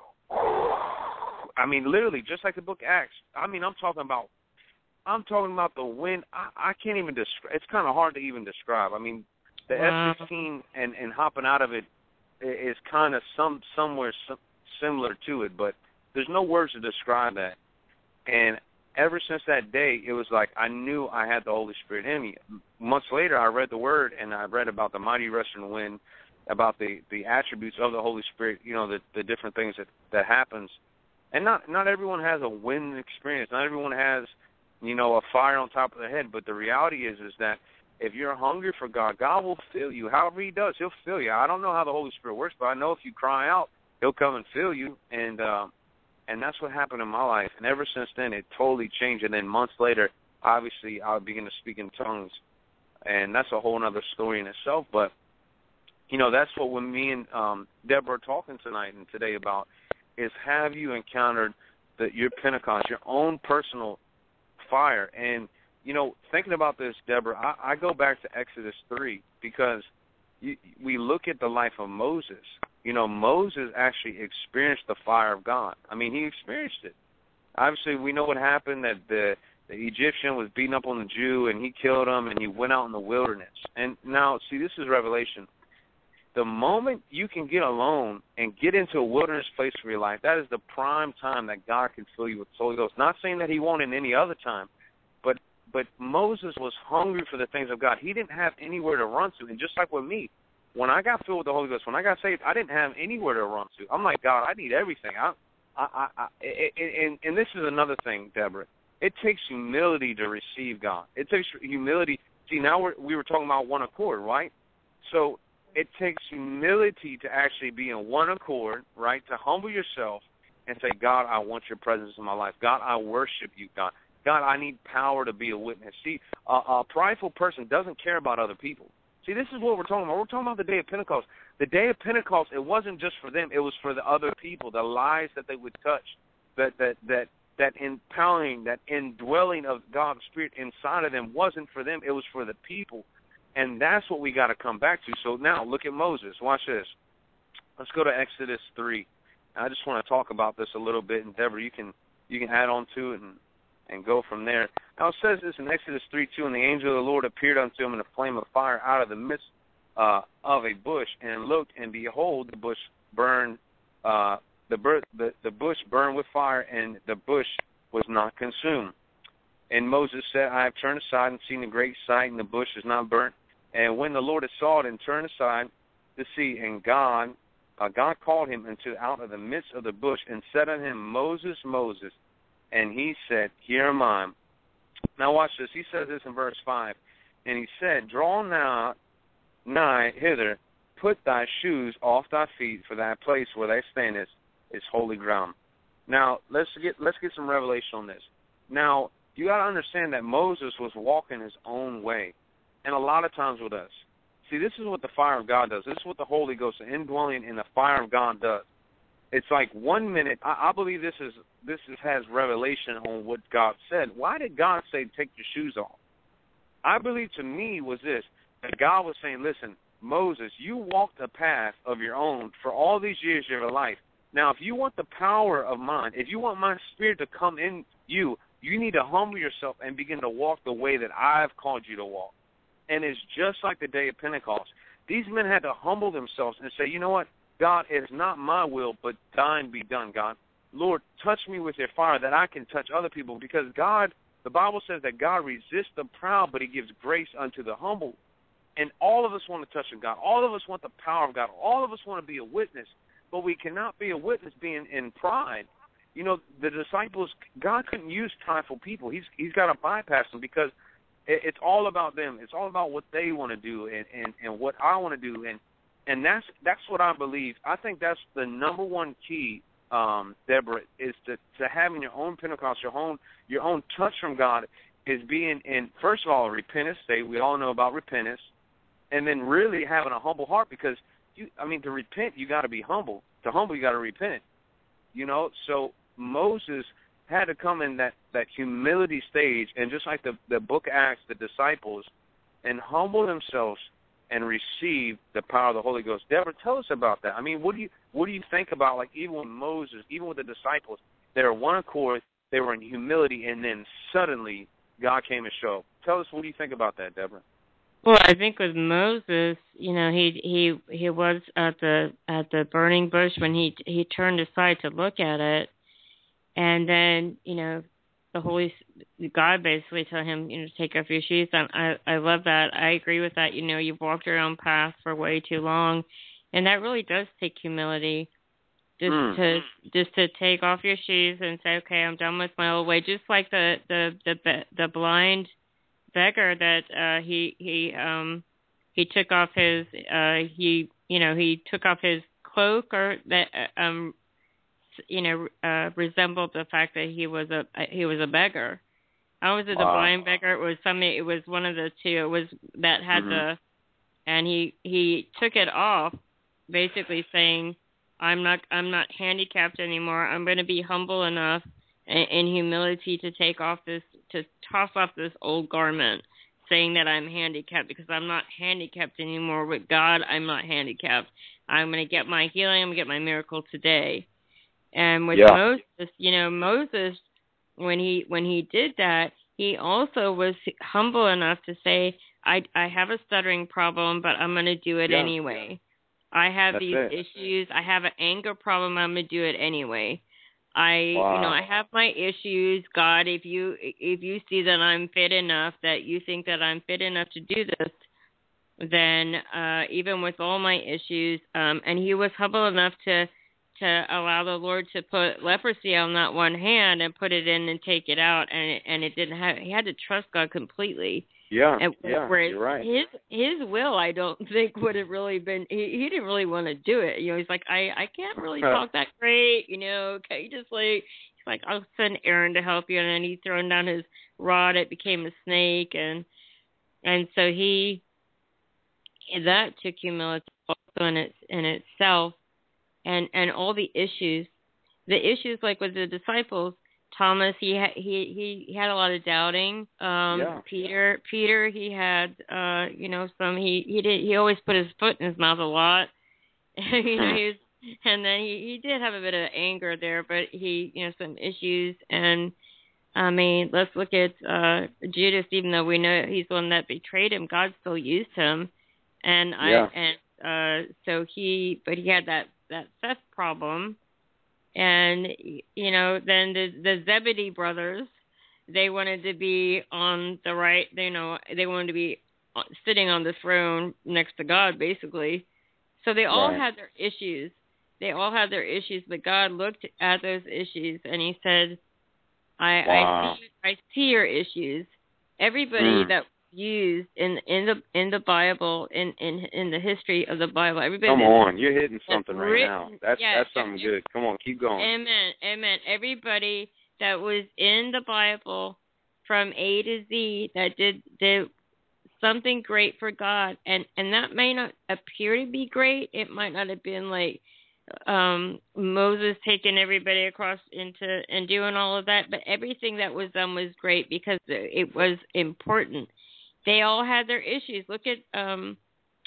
[SPEAKER 4] I mean, literally, just like the book of Acts. I mean, I'm talking about, I'm talking about the wind. I, I can't even describe. It's kind of hard to even describe. I mean, the
[SPEAKER 3] Wow.
[SPEAKER 4] F sixteen and, and hopping out of it is kind of some somewhere similar to it, but there's no words to describe that. And ever since that day, it was like I knew I had the Holy Spirit in me. Months later, I read the Word, and I read about the mighty rushing wind, about the, the attributes of the Holy Spirit, you know, the, the different things that, that happens. And not not everyone has a wind experience. Not everyone has, you know, a fire on top of their head. But the reality is is that if you're hungry for God, God will fill you. However He does, He'll fill you. I don't know how the Holy Spirit works, but I know if you cry out, He'll come and fill you. And uh, and that's what happened in my life. And ever since then, it totally changed. And then months later, obviously, I began to speak in tongues. And that's a whole other story in itself. But, you know, that's what when me and um, Deborah are talking tonight and today about is have you encountered the, your Pentecost, your own personal fire. And, you know, thinking about this, Deborah, I, I go back to Exodus three because you, we look at the life of Moses. You know, Moses actually experienced the fire of God. I mean, he experienced it. Obviously, we know what happened, that the, the Egyptian was beating up on the Jew, and he killed him, and he went out in the wilderness. And now, see, this is Revelation. The moment you can get alone and get into a wilderness place for your life, that is the prime time that God can fill you with the Holy Ghost. Not saying that he won't in any other time, but but Moses was hungry for the things of God. He didn't have anywhere to run to. And just like with me, when I got filled with the Holy Ghost, when I got saved, I didn't have anywhere to run to. I'm like, God, I need everything. I, I, I, I and, and this is another thing, Deborah. It takes humility to receive God. It takes humility. See, now we're, we were talking about one accord, right? So it takes humility to actually be in one accord, right, to humble yourself and say, God, I want your presence in my life. God, I worship you, God. God, I need power to be a witness. See, a, a prideful person doesn't care about other people. See, this is what we're talking about. We're talking about the day of Pentecost. The day of Pentecost, it wasn't just for them. It was for the other people, the lives that they would touch, that that that that empowering, that indwelling of God's Spirit inside of them wasn't for them. It was for the people. And that's what we got to come back to. So now look at Moses. Watch this. Let's go to Exodus three. I just want to talk about this a little bit, and Deborah, you can you can add on to it and, and go from there. Now it says this in Exodus three two, and the angel of the Lord appeared unto him in a flame of fire out of the midst uh, of a bush, and looked, and behold, the bush burned, uh, the, bur- the the bush burned with fire, and the bush was not consumed. And Moses said, I have turned aside and seen a great sight, and the bush is not burnt. And when the Lord had saw it and turned aside to see, and God, uh, God called him into out of the midst of the bush and said unto him, Moses, Moses. And he said, Here am I. Now watch this. He says this in verse five. And he said, Draw now nigh hither, put thy shoes off thy feet, for thy place where thou standest is holy ground. Now let's get let's get some revelation on this. Now you got to understand that Moses was walking his own way. And a lot of times with us. See, this is what the fire of God does. This is what the Holy Ghost, the indwelling in the fire of God does. It's like one minute, I, I believe this is this is, has revelation on what God said. Why did God say take your shoes off? I believe to me was this, that God was saying, listen, Moses, you walked a path of your own for all these years of your life. Now, if you want the power of mine, if you want my spirit to come in you, you need to humble yourself and begin to walk the way that I've called you to walk. And it's just like the day of Pentecost. These men had to humble themselves and say, you know what, God, it is not my will, but thine be done, God. Lord, touch me with your fire that I can touch other people, because God, the Bible says that God resists the proud, but he gives grace unto the humble. And all of us want to touch God. All of us want the power of God. All of us want to be a witness, but we cannot be a witness being in pride. You know, the disciples, God couldn't use prideful people. He's He's got to bypass them, because it's all about them. It's all about what they want to do and, and, and what I want to do. And and that's that's what I believe. I think that's the number one key, um, Deborah, is to, to having your own Pentecost, your own your own touch from God, is being in, first of all, a repentant state. We all know about repentance. And then really having a humble heart, because you, I mean, to repent, you got to be humble. To humble, you got to repent. You know, so Moses had to come in that, that humility stage, and just like the, the book of Acts, the disciples, and humble themselves and receive the power of the Holy Ghost. Deborah, tell us about that. I mean, what do you what do you think about, like, even with Moses, even with the disciples, they were one accord, they were in humility, and then suddenly God came and showed up. Tell us, what do you think about that, Deborah?
[SPEAKER 3] Well, I think with Moses, you know, he he he was at the at the burning bush when he he turned aside to look at it, and then, you know, the Holy God basically told him, you know, take off your shoes. And I I love that. I agree with that. You know, you've walked your own path for way too long, and that really does take humility. Just mm. to just to take off your shoes and say, okay, I'm done with my old way. Just like the the the the blind beggar that uh, he he um he took off his uh he you know he took off his cloak, or that um you know uh, resembled the fact that he was a he was a beggar. How was it? Wow. The blind beggar? It was something. It was one of the two. It was that had mm-hmm. the and he he took it off, basically saying, I'm not I'm not handicapped anymore. I'm going to be humble enough in, in humility to take off this, to toss off this old garment, saying that I'm handicapped, because I'm not handicapped anymore. With God, I'm not handicapped. I'm going to get my healing. I'm going to get my miracle today. And with yeah. Moses, you know, Moses, when he when he did that, he also was humble enough to say, I I have a stuttering problem, but I'm going to do it yeah. anyway. I have That's these it. issues. I have an anger problem. I'm going to do it anyway. I, wow. you know, I have my issues. God, if you if you see that I'm fit enough, that you think that I'm fit enough to do this, then uh, even with all my issues, um, and he was humble enough to to allow the Lord to put leprosy on that one hand and put it in and take it out, and it, and it didn't have. He had to trust God completely.
[SPEAKER 4] Yeah,
[SPEAKER 3] and
[SPEAKER 4] yeah, you're right.
[SPEAKER 3] His his will, I don't think, would have really been. He, he didn't really want to do it. You know, he's like, I, I can't really talk that great. You know, can you just like, he's like, I'll send Aaron to help you, and then he thrown down his rod. It became a snake, and and so he that took humility also in its in itself, and and all the issues, the issues like with the disciples. Thomas, he had he, he had a lot of doubting. Um,
[SPEAKER 4] yeah.
[SPEAKER 3] Peter, Peter, he had uh, you know some. He he did he always put his foot in his mouth a lot. you know, he was, and then he, he did have a bit of anger there, but he you know some issues. And I mean, let's look at uh, Judas. Even though we know he's the one that betrayed him, God still used him. And
[SPEAKER 4] yeah.
[SPEAKER 3] I and uh, so he, but he had that that theft problem. And, you know, then the, the Zebedee brothers, they wanted to be on the right, you know, they wanted to be sitting on the throne next to God, basically. So they all right. had their issues. They all had their issues, but God looked at those issues and he said, I,
[SPEAKER 4] wow.
[SPEAKER 3] I, see, I see your issues. Everybody mm. that used in in the in the Bible, in, in in the history of the Bible. Everybody
[SPEAKER 4] Come
[SPEAKER 3] that,
[SPEAKER 4] on, you're hitting something right
[SPEAKER 3] written,
[SPEAKER 4] now. That's
[SPEAKER 3] yeah,
[SPEAKER 4] that's something good. Come on, keep going.
[SPEAKER 3] Amen, amen. Everybody that was in the Bible from A to Z that did did something great for God, and and that may not appear to be great. It might not have been like um, Moses taking everybody across into and doing all of that, but everything that was done was great because it was important. They all had their issues. Look at um,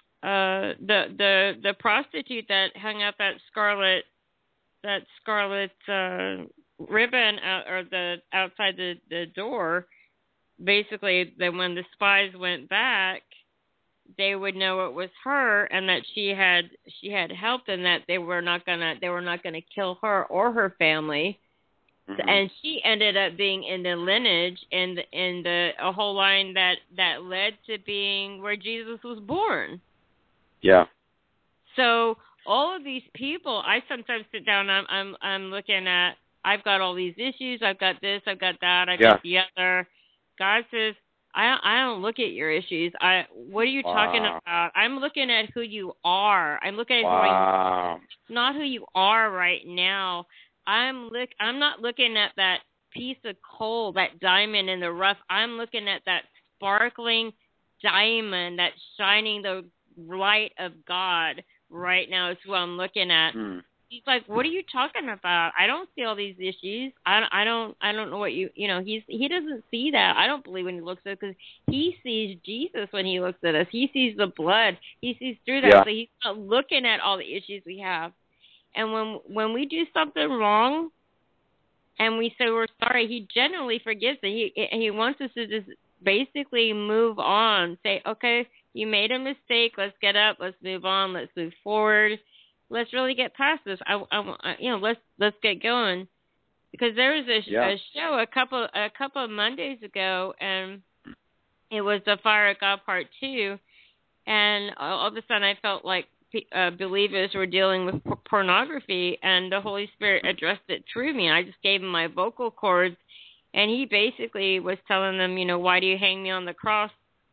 [SPEAKER 3] uh, the the the prostitute that hung out that scarlet that scarlet uh, ribbon out, or the outside the, the door. Basically, then when the spies went back, they would know it was her and that she had she had helped, and that they were not gonna they were not gonna kill her or her family. Mm-hmm. And she ended up being in the lineage in the, in the a whole line that, that led to being where Jesus was born.
[SPEAKER 4] Yeah.
[SPEAKER 3] So all of these people, I sometimes sit down. I'm I'm I'm looking at. I've got all these issues. I've got this. I've got that. I've yeah. got the other. God says, I don't, I don't look at your issues. I what are you wow. talking about? I'm looking at who you are. I'm looking at
[SPEAKER 4] wow.
[SPEAKER 3] who you, not who you are right now. I'm look. I'm not looking at that piece of coal, that diamond in the rough. I'm looking at that sparkling diamond that's shining the light of God right now is who I'm looking at.
[SPEAKER 4] Mm.
[SPEAKER 3] He's like, what are you talking about? I don't see all these issues. I, I don't I don't know what you, you know, he's he doesn't see that. I don't believe when he looks at it because he sees Jesus when he looks at us. He sees the blood. He sees through that.
[SPEAKER 4] Yeah.
[SPEAKER 3] So he's not looking at all the issues we have. And when when we do something wrong and we say we're sorry, he genuinely forgives it. He, he wants us to just basically move on. Say, okay, you made a mistake. Let's get up. Let's move on. Let's move forward. Let's really get past this. I, I, you know, let's let's get going, because there was a,
[SPEAKER 4] yeah.
[SPEAKER 3] a show a couple a couple of Mondays ago, and it was the Fire of God Part Two, and all of a sudden I felt like uh, believers were dealing with p- pornography, and the Holy Spirit addressed it through me. I just gave him my vocal cords, and he basically was telling them, you know, why do you hang me on the cross?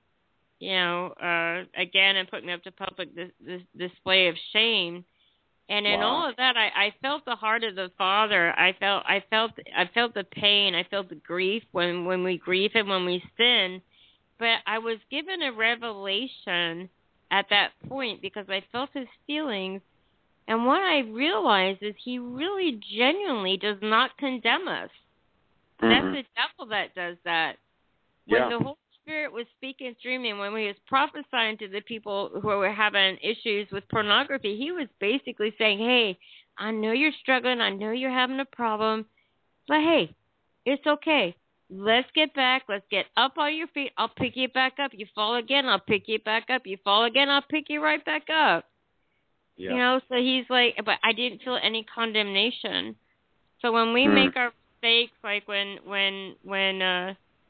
[SPEAKER 3] You know, uh, again, and put me up to public dis- dis- display of shame. And in
[SPEAKER 4] Wow.
[SPEAKER 3] all of that, I, I felt the heart of the Father. I felt, I felt, I felt the pain. I felt the grief when, when we grieve and when we sin. But I was given a revelation at that point because I felt his feelings. And what I realized is he really genuinely does not condemn us.
[SPEAKER 4] Mm-hmm.
[SPEAKER 3] That's the devil that does that. When
[SPEAKER 4] Yeah.
[SPEAKER 3] the Holy Spirit was speaking through me, and when he was prophesying to the people who were having issues with pornography, he was basically saying, hey, I know you're struggling. I know you're having a problem. But, hey, it's okay. Let's get back. Let's get up on your feet. I'll pick you back up. You fall again, I'll pick you back up. You fall again, I'll pick you right back up.
[SPEAKER 4] Yeah.
[SPEAKER 3] You know, so he's like, but I didn't feel any condemnation. So when we
[SPEAKER 4] Mm.
[SPEAKER 3] make our mistakes, like when, when, when, uh,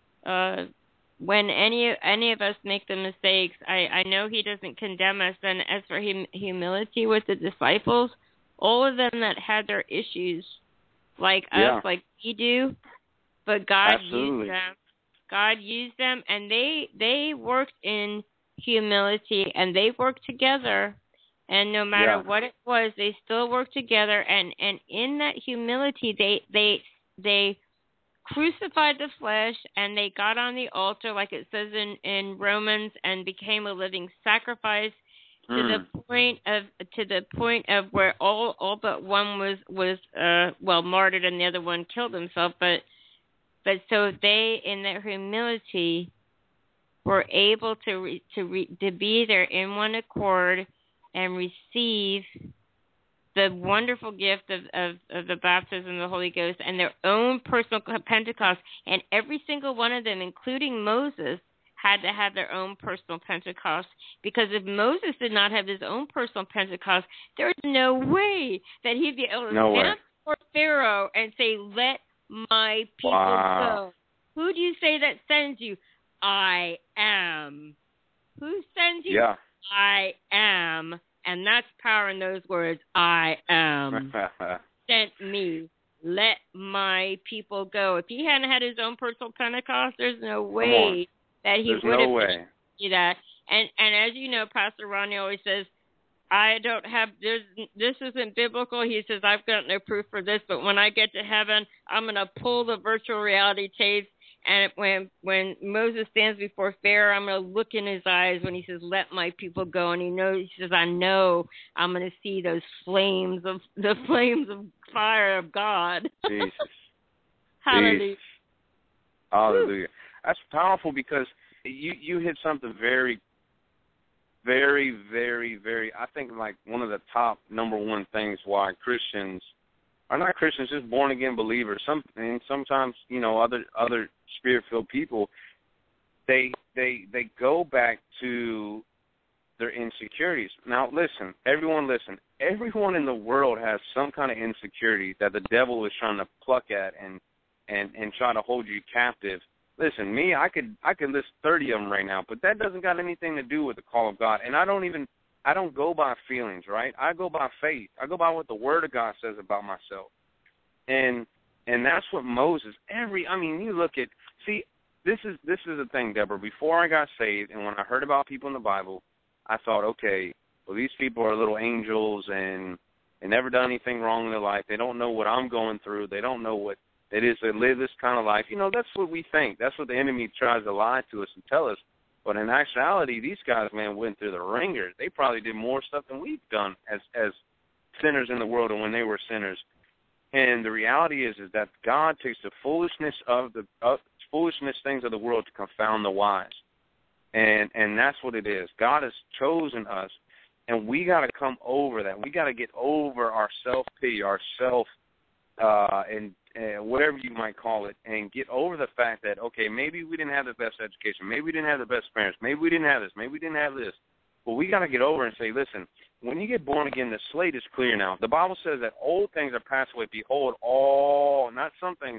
[SPEAKER 3] uh, when any any of us make the mistakes, I, I know he doesn't condemn us. And as for hum, humility with the disciples, all of them that had their issues, like
[SPEAKER 4] Yeah.
[SPEAKER 3] us, like we do, but God
[SPEAKER 4] Absolutely.
[SPEAKER 3] used them. God used them, and they they worked in humility, and they worked together. And no matter
[SPEAKER 4] Yeah.
[SPEAKER 3] what it was, they still worked together. And, and in that humility, they they they crucified the flesh, and they got on the altar, like it says in, in Romans, and became a living sacrifice
[SPEAKER 4] Mm.
[SPEAKER 3] to the point of to the point of where all all but one was was uh well martyred, and the other one killed himself. But but so they, in their humility, were able to re, to re, to be there in one accord and receive the wonderful gift of, of, of the baptism of the Holy Ghost and their own personal Pentecost. And every single one of them, including Moses, had to have their own personal Pentecost. Because if Moses did not have his own personal Pentecost, there's no way that he'd be able to
[SPEAKER 4] No
[SPEAKER 3] stand
[SPEAKER 4] way.
[SPEAKER 3] up before Pharaoh and say, let my people
[SPEAKER 4] Wow.
[SPEAKER 3] go. Who do you say that sends you? I am. Who sends you?
[SPEAKER 4] Yeah.
[SPEAKER 3] I am. And that's power in those words. I am. Sent me. Let my people go. If he hadn't had his own personal Pentecost, there's no way that he
[SPEAKER 4] There's
[SPEAKER 3] would
[SPEAKER 4] no
[SPEAKER 3] have
[SPEAKER 4] way.
[SPEAKER 3] do that. And and as you know, Pastor Ronnie always says, I don't have this. This isn't biblical. He says, I've got no proof for this, but when I get to heaven, I'm going to pull the virtual reality tapes. And when when Moses stands before Pharaoh, I'm going to look in his eyes when he says, let my people go. And he knows, he says, I know I'm going to see those flames of the flames of fire of God.
[SPEAKER 4] Jesus.
[SPEAKER 3] Hallelujah.
[SPEAKER 4] Jesus. Hallelujah. That's powerful, because you, you hit something very, very, very, very, I think like one of the top number one things why Christians are not Christians, just born again believers. Some and sometimes, you know, other other spirit filled people, they they they go back to their insecurities. Now listen, everyone listen. Everyone in the world has some kind of insecurity that the devil is trying to pluck at and and, and try to hold you captive. Listen, me, I could I could list thirty of them right now, but that doesn't got anything to do with the call of God. And I don't even I don't go by feelings, right? I go by faith. I go by what the Word of God says about myself. And and that's what Moses, every, I mean, you look at, see, this is this is the thing, Deborah. Before I got saved, and when I heard about people in the Bible, I thought, okay, well, these people are little angels, and they never done anything wrong in their life. They don't know what I'm going through. They don't know what it is to live this kind of life. You know, that's what we think. That's what the enemy tries to lie to us and tell us. But in actuality, these guys, man, went through the ringer. They probably did more stuff than we've done as as sinners in the world and when they were sinners. And the reality is is that God takes the foolishness of the uh, foolishness things of the world to confound the wise. And and that's what it is. God has chosen us, and we got to come over that. We got to get over our self-pity, our self, uh, and, and whatever you might call it, and get over the fact that, okay, maybe we didn't have the best education. Maybe we didn't have the best parents. Maybe we didn't have this. Maybe we didn't have this. But we got to get over and say, listen, when you get born again, the slate is clear now. The Bible says that old things are passed away. Behold, all, not some things,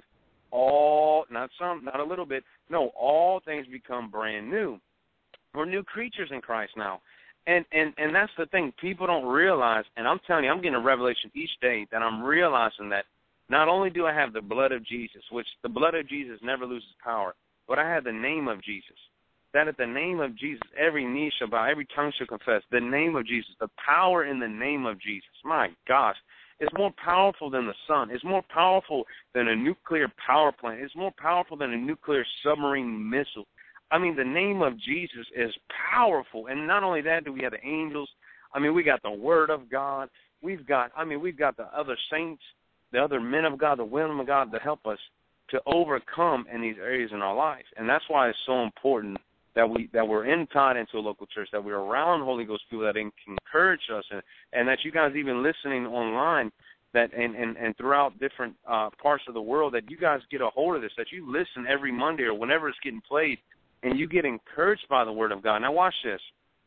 [SPEAKER 4] all, not some, not a little bit. No, all things become brand new. We're new creatures in Christ now. And, and and that's the thing. People don't realize, and I'm telling you, I'm getting a revelation each day that I'm realizing that not only do I have the blood of Jesus, which the blood of Jesus never loses power, but I have the name of Jesus. That at the name of Jesus, every knee shall bow, every tongue shall confess. The name of Jesus, the power in the name of Jesus. My gosh, it's more powerful than the sun. It's more powerful than a nuclear power plant. It's more powerful than a nuclear submarine missile. I mean, the name of Jesus is powerful. And not only that, do we have the angels. I mean, we got the Word of God. We've got, I mean, we've got the other saints, the other men of God, the women of God to help us to overcome in these areas in our life. And that's why it's so important that we that we're in tied into a local church, that we're around Holy Ghost people that can encourage us, and, and that you guys even listening online, that and, and, and throughout different uh, parts of the world, that you guys get a hold of this, that you listen every Monday or whenever it's getting played, and you get encouraged by the Word of God. Now watch this.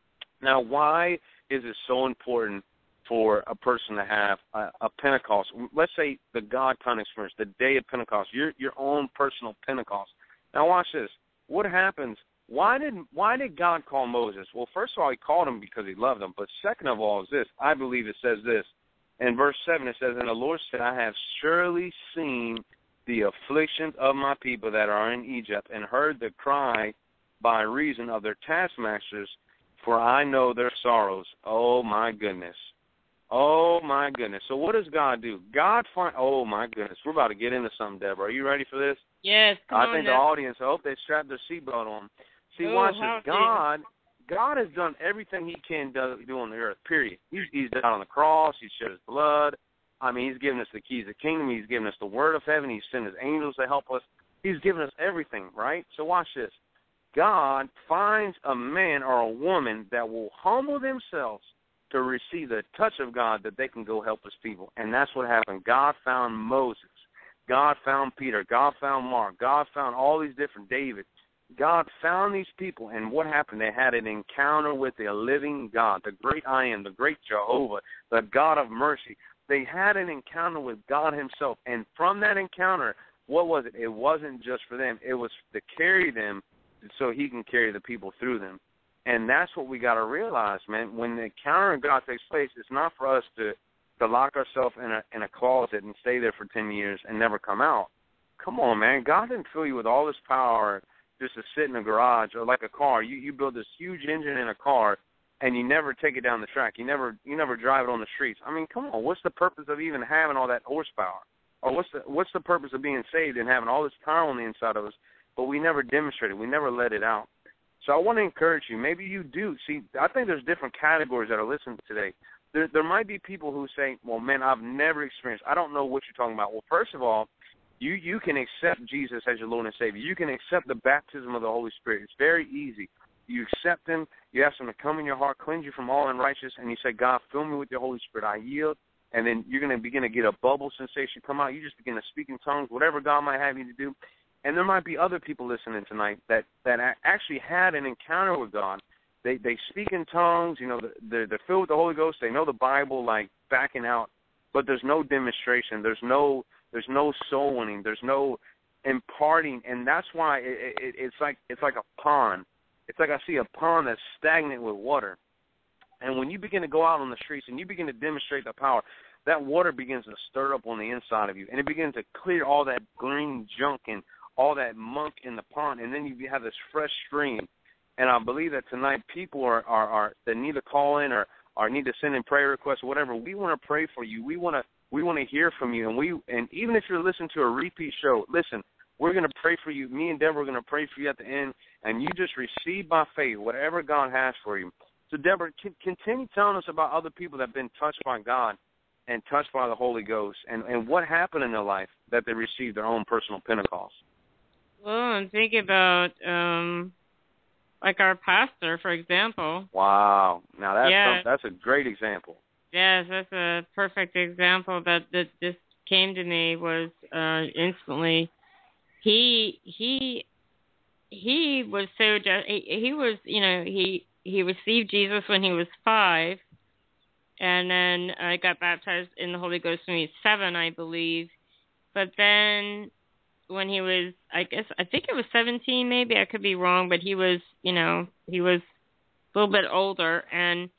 [SPEAKER 4] Now why is it so important for a person to have a, a Pentecost? Let's say the God kind of experience, the day of Pentecost, your your own personal Pentecost. Now watch this. What happens? Why did why did God call Moses? Well, first of all, he called him because he loved him. But second of all is this. I believe it says this. In verse seven, it says, and the Lord said, I have surely seen the affliction of my people that are in Egypt, and heard the cry by reason of their taskmasters, for I know their sorrows. Oh, my goodness. Oh, my goodness. So what does God do? God find. Oh, my goodness. We're about to get into something, Deborah. Are you ready for this?
[SPEAKER 3] Yes, come
[SPEAKER 4] I
[SPEAKER 3] on
[SPEAKER 4] think
[SPEAKER 3] now.
[SPEAKER 4] the audience, I hope they strapped their seatbelt on. See,
[SPEAKER 3] Ooh,
[SPEAKER 4] watch
[SPEAKER 3] how
[SPEAKER 4] this. God, God has done everything he can do, do on the earth, period. He's, he's died on the cross. He's shed his blood. I mean, he's given us the keys of the kingdom. He's given us the word of heaven. He's sent his angels to help us. He's given us everything, right? So watch this. God finds a man or a woman that will humble themselves to receive the touch of God, that they can go help his people. And that's what happened. God found Moses. God found Peter. God found Mark. God found all these different David. God found these people, and what happened? They had an encounter with the living God, the great I Am, the great Jehovah, the God of mercy. They had an encounter with God himself, and from that encounter, what was it? It wasn't just for them. It was to carry them so he can carry the people through them. And that's what we got to realize, man. When the encounter of God takes place, it's not for us to, to lock ourselves in a, in a closet and stay there for ten years and never come out. Come on, man. God didn't fill you with all this power just to sit in a garage or like a car. You you build this huge engine in a car, and you never take it down the track. You never you never drive it on the streets. I mean, come on. What's the purpose of even having all that horsepower? Or what's the what's the purpose of being saved and having all this power on the inside of us, but we never demonstrate it. We never let it out. So I want to encourage you. Maybe you do. See, I think there's different categories that are listening today. There, there might be people who say, well, man, I've never experienced. I don't know what you're talking about. Well, first of all, you, you can accept Jesus as your Lord and Savior. You can accept the baptism of the Holy Spirit. It's very easy. You accept him. You ask him to come in your heart, cleanse you from all unrighteousness, and you say, God, fill me with your Holy Spirit. I yield. And then you're going to begin to get a bubble sensation come out. You just begin to speak in tongues, whatever God might have you to do. And there might be other people listening tonight that, that actually had an encounter with God. They they speak in tongues, you know, they're, they're filled with the Holy Ghost. They know the Bible like backing out, but there's no demonstration. There's no there's no soul winning. There's no imparting, and that's why it, it, it's like it's like a pond. It's like I see a pond that's stagnant with water. And when you begin to go out on the streets and you begin to demonstrate the power, that water begins to stir up on the inside of you, and it begins to clear all that green junk and all that muck in the pond, and then you have this fresh stream. And I believe that tonight people are, are, are that need to call in or, or need to send in prayer requests or whatever. We want to pray for you. We want to we want to hear from you. And we and even if you're listening to a repeat show, listen, we're going to pray for you. Me and Deborah are going to pray for you at the end, and you just receive by faith whatever God has for you. So, Deborah, c- continue telling us about other people that have been touched by God and touched by the Holy Ghost, and, and what happened in their life that they received their own personal Pentecost.
[SPEAKER 3] Well, I'm thinking about, um, like our pastor, for example.
[SPEAKER 4] Wow. Now, that's,
[SPEAKER 3] yeah.
[SPEAKER 4] some, that's a great example.
[SPEAKER 3] Yes, that's a perfect example that, that just came to me was uh, instantly. He, he, he was so, de- he, he was, you know, he, he received Jesus when he was five, and then I got baptized in the Holy Ghost when he was seven, I believe. But then when he was, I guess, I think it was seventeen, maybe, I could be wrong, but he was, you know, he was a little bit older, and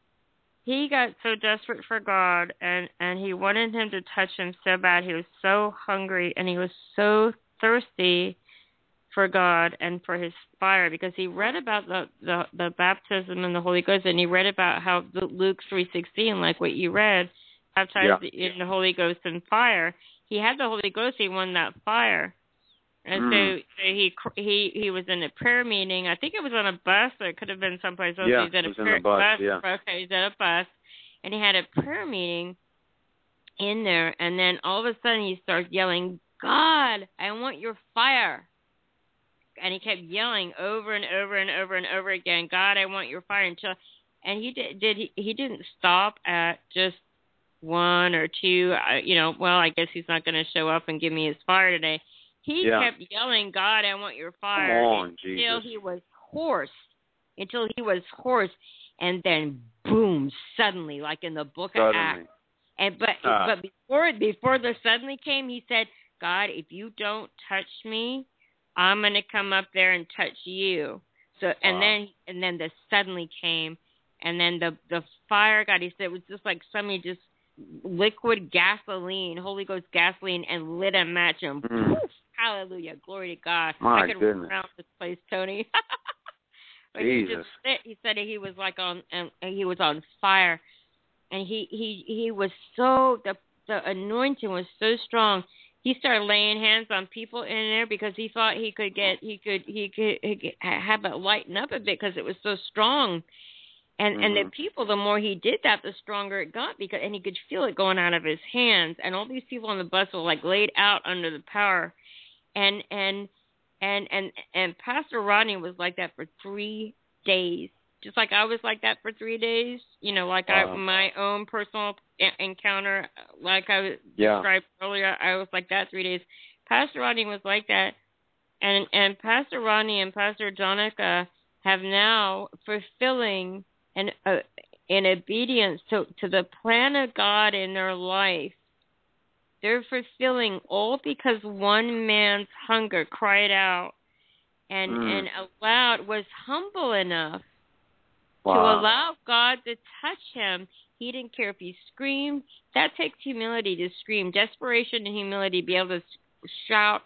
[SPEAKER 3] he got so desperate for God, and, and he wanted him to touch him so bad. He was so hungry, and he was so thirsty for God and for his fire, because he read about the, the, the baptism in the Holy Ghost, and he read about how Luke three sixteen, like what you read, baptized yeah. in the Holy Ghost and fire. He had the Holy Ghost, he won that fire. And mm. so, so he he he was in a prayer meeting. I think it was on a bus, or it could have been someplace else.
[SPEAKER 4] Yeah,
[SPEAKER 3] he was at
[SPEAKER 4] it was
[SPEAKER 3] a
[SPEAKER 4] in
[SPEAKER 3] prayer,
[SPEAKER 4] the bus,
[SPEAKER 3] bus.
[SPEAKER 4] yeah.
[SPEAKER 3] Okay, he's at a bus, and he had a prayer meeting in there, and then all of a sudden he starts yelling, "God, I want your fire." And he kept yelling over and over and over and over again, "God, I want your fire." Until, and he did, did he, he didn't stop at just one or two. Uh, you know, well, I guess he's not going to show up and give me his fire today. He
[SPEAKER 4] yeah.
[SPEAKER 3] kept yelling, "God, I want your fire."
[SPEAKER 4] Come on,
[SPEAKER 3] until
[SPEAKER 4] Jesus.
[SPEAKER 3] he was hoarse. Until he was hoarse, and then boom! Suddenly, like in the Book of
[SPEAKER 4] suddenly.
[SPEAKER 3] Acts. And but
[SPEAKER 4] ah.
[SPEAKER 3] but before before the suddenly came, he said, "God, if you don't touch me, I'm going to come up there and touch you." So and
[SPEAKER 4] wow.
[SPEAKER 3] then and then the suddenly came, and then the the fire, God, he said, it was just like somebody just liquid gasoline, Holy Ghost gasoline, and lit a match, and
[SPEAKER 4] mm.
[SPEAKER 3] poof, hallelujah, glory to God.
[SPEAKER 4] My
[SPEAKER 3] I could
[SPEAKER 4] goodness.
[SPEAKER 3] run around this place, Tony. But
[SPEAKER 4] Jesus.
[SPEAKER 3] he just he said he was like on, and he was on fire, and he he he was so the the anointing was so strong. He started laying hands on people in there because he thought he could get he could he could, he could have it lighten up a bit because it was so strong. And mm-hmm. and the people, the more he did that, the stronger it got, because and he could feel it going out of his hands. And all these people on the bus were like laid out under the power. And and and and and Pastor Rodney was like that for three days, just like I was like that for three days. You know, like wow. I my own personal encounter, like I
[SPEAKER 4] yeah.
[SPEAKER 3] described earlier, I was like that three days. Pastor Rodney was like that, and and Pastor Rodney and Pastor Jonica have now fulfilling and uh, in obedience to, to the plan of God in their life. They're fulfilling all because one man's hunger cried out and,
[SPEAKER 4] mm.
[SPEAKER 3] and allowed, was humble enough
[SPEAKER 4] wow.
[SPEAKER 3] to allow God to touch him. He didn't care if he screamed. That takes humility to scream. Desperation and humility to be able to shout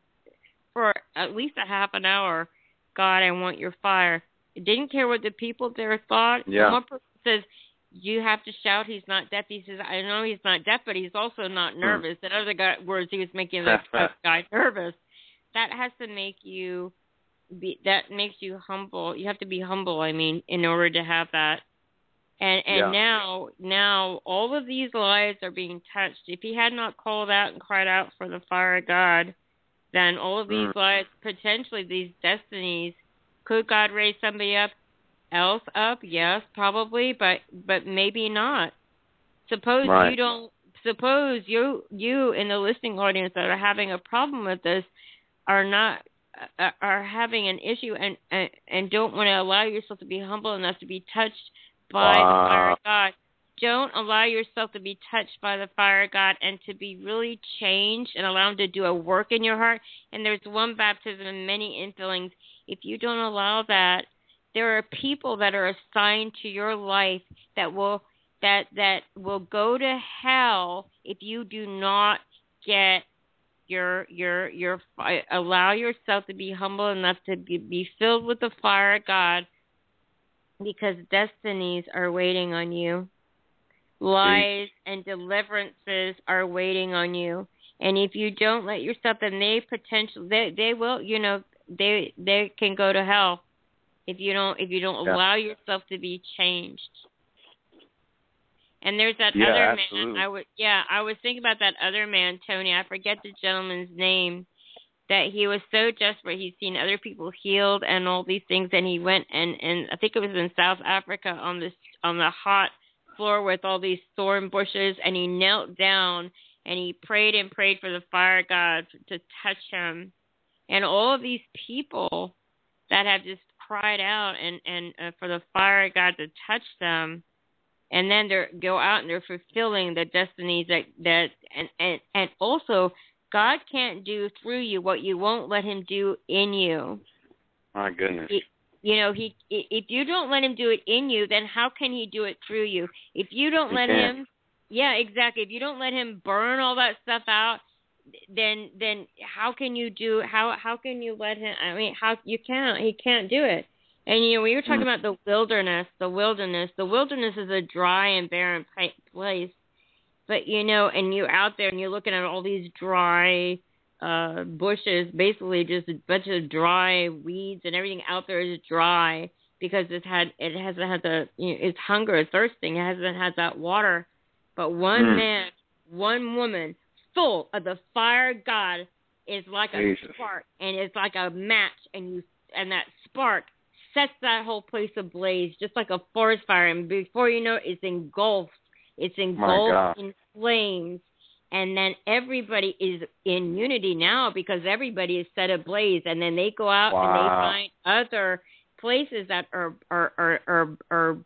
[SPEAKER 3] for at least a half an hour, "God, I want your fire." It didn't care what the people there thought.
[SPEAKER 4] Yeah.
[SPEAKER 3] One person says, "You have to shout. He's not deaf." He says, "I know he's not deaf, but he's also not nervous." Hmm. In other guy, words, he was making the guy nervous. That has to make you be. That makes you humble. You have to be humble. I mean, in order to have that. And and
[SPEAKER 4] yeah.
[SPEAKER 3] now now all of these lives are being touched. If he had not called out and cried out for the fire of God, then all of these
[SPEAKER 4] mm.
[SPEAKER 3] lives, potentially these destinies. Could God raise somebody up, else up? Yes, probably, but but maybe not. Suppose
[SPEAKER 4] right.
[SPEAKER 3] you don't. Suppose you you in the listening audience that are having a problem with this are not uh, are having an issue and, and and don't want to allow yourself to be humble enough to be touched by
[SPEAKER 4] wow.
[SPEAKER 3] the fire of God. Don't allow yourself to be touched by the fire of God and to be really changed and allow him to do a work in your heart. And there's one baptism and many infillings. If you don't allow that, there are people that are assigned to your life that will that that will go to hell if you do not get your your your allow yourself to be humble enough to be, be filled with the fire of God, because destinies are waiting on you. Lies and deliverances are waiting on you. And if you don't let yourself, then they potentially they they will, you know, they they can go to hell if you don't if you don't
[SPEAKER 4] Yeah.
[SPEAKER 3] allow yourself to be changed. And there's that
[SPEAKER 4] Yeah,
[SPEAKER 3] other
[SPEAKER 4] absolutely.
[SPEAKER 3] man. I would yeah, I was thinking about that other man, Tony. I forget the gentleman's name. That he was so desperate. He's seen other people healed and all these things, and he went and and I think it was in South Africa on this on the hot floor with all these thorn bushes, and he knelt down and he prayed and prayed for the fire god to touch him. And all of these people that have just cried out and and uh, for the fire god to touch them, and then they go out and they're fulfilling the destinies that that and and and also God can't do through you what you won't let him do in you.
[SPEAKER 4] My goodness.
[SPEAKER 3] It, you know, he if you don't let him do it in you, then how can he do it through you? If you don't
[SPEAKER 4] He
[SPEAKER 3] let
[SPEAKER 4] can't.
[SPEAKER 3] him, yeah, exactly. If you don't let him burn all that stuff out, then then how can you do how how can you let him? I mean, how you can't. He can't do it. And you know, we were talking
[SPEAKER 4] Mm.
[SPEAKER 3] about the wilderness, the wilderness. The wilderness is a dry and barren place. But, you know, and you're out there and you're looking at all these dry uh, bushes, basically just a bunch of dry weeds, and everything out there is dry because it's had it hasn't had the you know, it's hunger, it's thirsting, it hasn't had that water. But one
[SPEAKER 4] Mm.
[SPEAKER 3] man, one woman, full of the fire of God, is like a
[SPEAKER 4] Jesus.
[SPEAKER 3] spark, and it's like a match, and you and that spark sets that whole place ablaze, just like a forest fire, and before you know it, it's engulfed. It's engulfed in flames, and then everybody is in unity now because everybody is set ablaze, and then they go out
[SPEAKER 4] Wow.
[SPEAKER 3] and they find other places that are are are are, are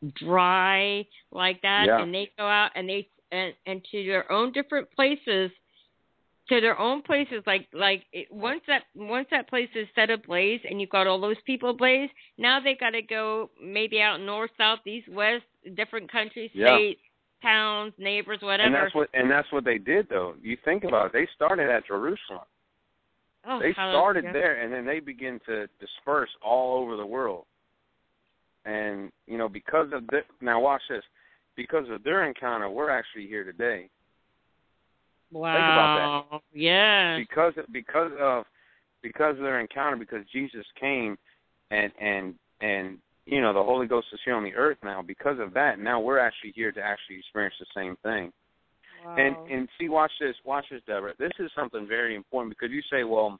[SPEAKER 3] dry like that,
[SPEAKER 4] Yeah.
[SPEAKER 3] and they go out and they and, and to their own different places, to their own places. Like like it, once that once that place is set ablaze, and you've got all those people ablaze, now they got to go maybe out north, south, east, west, different countries,
[SPEAKER 4] Yeah.
[SPEAKER 3] states. Towns, neighbors, whatever.
[SPEAKER 4] And that's what and that's what they did though. You think about it, they started at Jerusalem.
[SPEAKER 3] Oh,
[SPEAKER 4] they
[SPEAKER 3] hallelujah.
[SPEAKER 4] started there, and then they begin to disperse all over the world. And you know, because of the, now watch this, because of their encounter, we're actually here today.
[SPEAKER 3] Wow.
[SPEAKER 4] Think about that.
[SPEAKER 3] Yes.
[SPEAKER 4] Because because of because of their encounter, because Jesus came, and and and you know, the Holy Ghost is here on the earth now. Because of that, now we're actually here to actually experience the same thing.
[SPEAKER 3] Wow.
[SPEAKER 4] And and see, watch this, watch this, Deborah. This is something very important because you say, well,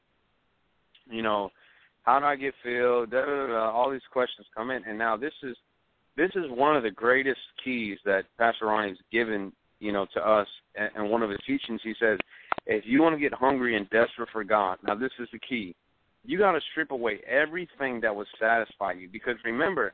[SPEAKER 4] you know, how do I get filled? Da, da, da, all these questions come in, and now this is this is one of the greatest keys that Pastor Ronnie has given, you know, to us. And, and one of his teachings, he says, if you want to get hungry and desperate for God, now this is the key. You got to strip away everything that would satisfy you, because remember,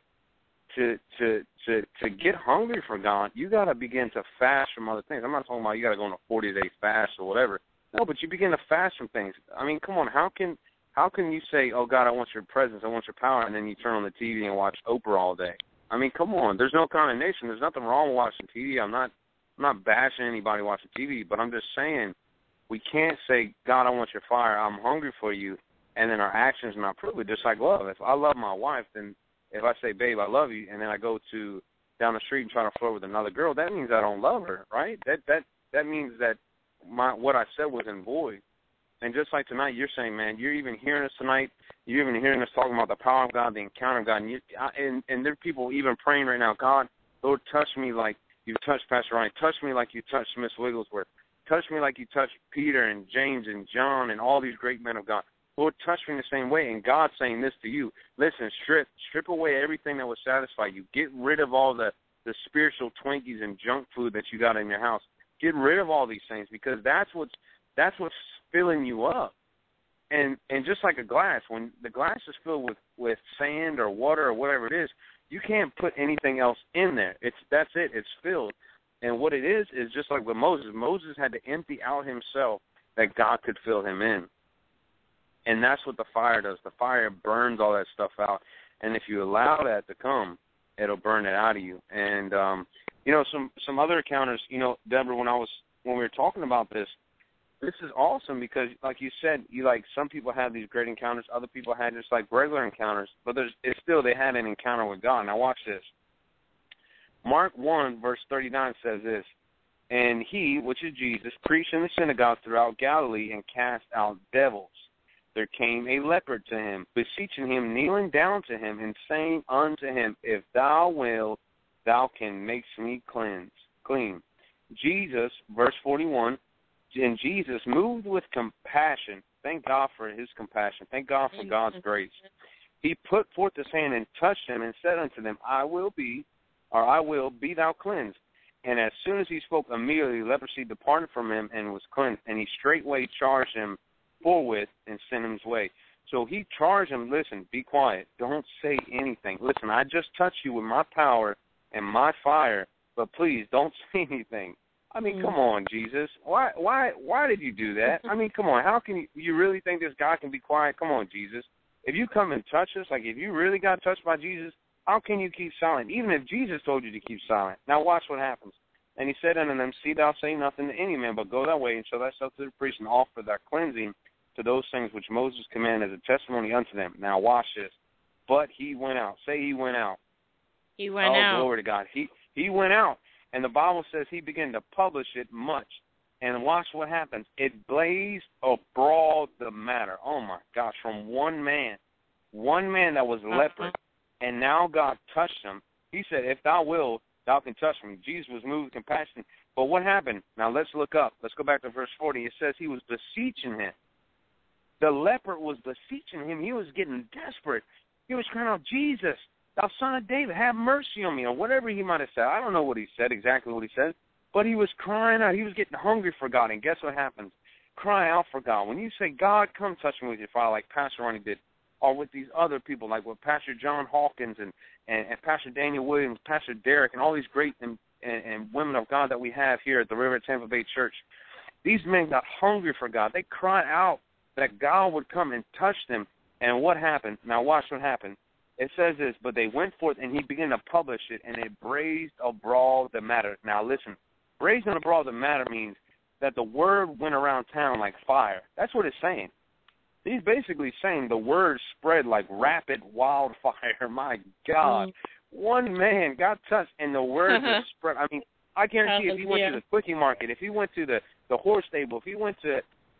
[SPEAKER 4] to to to to get hungry for God, you got to begin to fast from other things. I'm not talking about you got to go on a forty day fast or whatever. No, but you begin to fast from things. I mean, come on, how can how can you say, oh God, I want your presence, I want your power, and then you turn on the T V and watch Oprah all day? I mean, come on, there's no condemnation. There's nothing wrong with watching T V. I'm not I'm not bashing anybody watching T V, but I'm just saying we can't say, God, I want your fire, I'm hungry for you, and then our actions not prove it. Just like love. If I love my wife, then if I say, babe, I love you, and then I go to down the street and try to flirt with another girl, that means I don't love her, right? That that that means that my what I said was in void. And just like tonight, you're saying, man, you're even hearing us tonight. You're even hearing us talking about the power of God, the encounter of God, and you, I, and, and there are people even praying right now, God, Lord, touch me like you touched Pastor Ryan. Touch me like you touched Miss Wigglesworth. Touch me like you touched Peter and James and John and all these great men of God. Lord, touch me in the same way. And God's saying this to you. Listen, strip strip away everything that will satisfy you. Get rid of all the, the spiritual Twinkies and junk food that you got in your house. Get rid of all these things, because that's what's that's what's filling you up. And and just like a glass, when the glass is filled with, with sand or water or whatever it is, you can't put anything else in there. It's that's it. It's filled. And what it is is just like with Moses. Moses had to empty out himself that God could fill him in. And that's what the fire does. The fire burns all that stuff out. And if you allow that to come, it'll burn it out of you. And, um, you know, some, some other encounters, you know, Deborah, when I was when we were talking about this, this is awesome because, like you said, you like some people have these great encounters. Other people had just like regular encounters. But there's it's still they had an encounter with God. Now watch this. Mark one, verse thirty-nine says this, And he, which is Jesus, preached in the synagogue throughout Galilee and cast out devils. There came a leper to him, beseeching him, kneeling down to him, and saying unto him, If thou wilt, thou can make me cleanse, clean. Jesus, verse forty-one, and Jesus, moved with compassion, thank God for his compassion, thank God for God's grace. He put forth his hand and touched him and said unto them, I will be, or I will, be thou cleansed. And as soon as he spoke, immediately leprosy departed from him and was cleansed. And he straightway charged him forthwith and sent him his way. So he charged him, listen, be quiet. Don't say anything. Listen, I just touched you with my power and my fire, but please don't say anything. I mean, come on, Jesus. Why why why did you do that? I mean, come on. How can you, you really think this guy can be quiet? Come on, Jesus. If you come and touch us, like if you really got touched by Jesus, how can you keep silent? Even if Jesus told you to keep silent. Now watch what happens. And he said unto them, See thou say nothing to any man, but go thy way and show thyself to the priest and offer thy cleansing to those things which Moses commanded as a testimony unto them. Now watch this. But he went out. Say he went out.
[SPEAKER 3] He went
[SPEAKER 4] oh,
[SPEAKER 3] out.
[SPEAKER 4] Oh, glory to God. He he went out. And the Bible says he began to publish it much. And watch what happens. It blazed abroad the matter. Oh, my gosh. From one man, one man that was
[SPEAKER 3] uh-huh.
[SPEAKER 4] leper, and now God touched him. He said, If thou wilt, thou can touch me. Jesus was moved with compassion. But what happened? Now let's look up. Let's go back to verse forty. It says he was beseeching him. The leper was beseeching him. He was getting desperate. He was crying out, Jesus, thou son of David, have mercy on me, or whatever he might have said. I don't know what he said, exactly what he said, but he was crying out. He was getting hungry for God, and guess what happens? Cry out for God. When you say, God, come touch me with your fire, like Pastor Ronnie did, or with these other people, like with Pastor John Hawkins and, and, and Pastor Daniel Williams, Pastor Derek, and all these great and, and, and women of God that we have here at the River of Tampa Bay Church, these men got hungry for God. They cried out that God would come and touch them, and what happened? Now watch what happened. It says this, but they went forth, and he began to publish it, and it blazed abroad the matter. Now listen, blazing abroad the matter means that the word went around town like fire. That's what it's saying. He's basically saying the word spread like rapid wildfire. My God. Mm. One man got touched, and the word just spread. I mean, I guarantee if he went to the quickie market, if he went to the, the horse stable, if he went to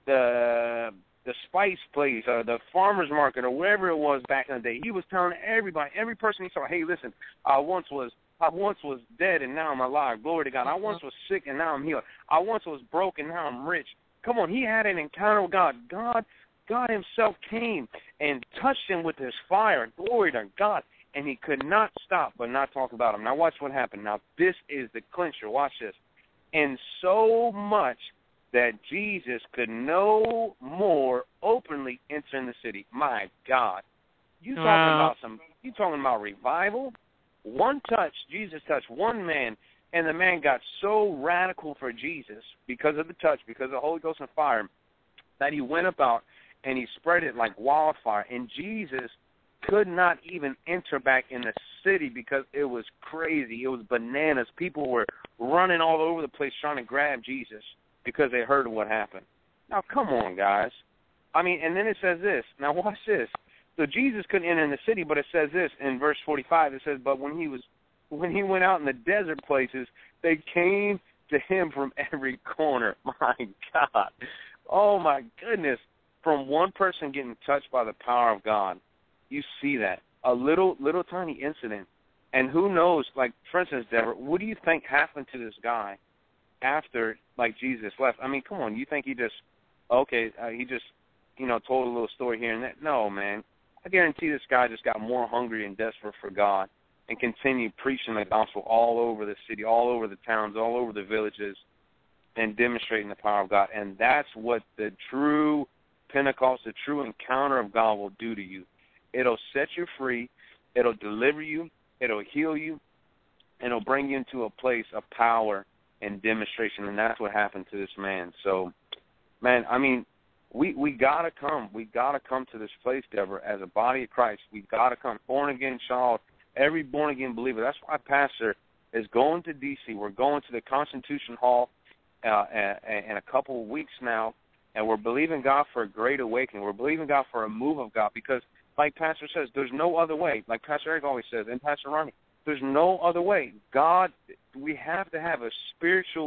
[SPEAKER 4] the the spice place or the farmer's market or wherever it was back in the day, he was telling everybody, every person he saw, hey, listen, I once was I once was dead and now I'm alive. Glory to God. I once was sick and now I'm healed. I once was broke and now I'm rich. Come on, he had an encounter with God. God God himself came and touched him with his fire. Glory to God. And he could not stop but not talk about him. Now watch what happened. Now this is the clincher. Watch this. And so much that Jesus could no more openly enter in the city. My God. You talking
[SPEAKER 3] wow.
[SPEAKER 4] about some you talking about revival? One touch, Jesus touched one man, and the man got so radical for Jesus because of the touch, because of the Holy Ghost and fire, that he went about and he spread it like wildfire. And Jesus could not even enter back in the city because it was crazy. It was bananas. People were running all over the place trying to grab Jesus because they heard what happened. Now, come on, guys. I mean, and then it says this. Now, watch this. So Jesus couldn't enter in the city, but it says this in verse forty-five. It says, but when he was, when he went out in the desert places, they came to him from every corner. My God. Oh, my goodness. From one person getting touched by the power of God, you see that. A little, little tiny incident. And who knows, like, for instance, Deborah, what do you think happened to this guy after, like, Jesus left? I mean, come on, you think he just, okay, uh, he just, you know, told a little story here and that? No, man. I guarantee this guy just got more hungry and desperate for God and continued preaching the gospel all over the city, all over the towns, all over the villages, and demonstrating the power of God. And that's what the true Pentecost, the true encounter of God will do to you. It'll set you free. It'll deliver you. It'll heal you. And it'll bring you into a place of power and demonstration. And that's what happened to this man. So, man, I mean, we we got to come. We got to come to this place, Deborah, as a body of Christ. We got to come. Born-again child, every born-again believer. That's why Pastor is going to D C. We're going to the Constitution Hall uh, in a couple of weeks now, and we're believing God for a great awakening. We're believing God for a move of God because, like Pastor says, there's no other way. Like Pastor Eric always says, and Pastor Ronnie, there's no other way. God, we have to have a spiritual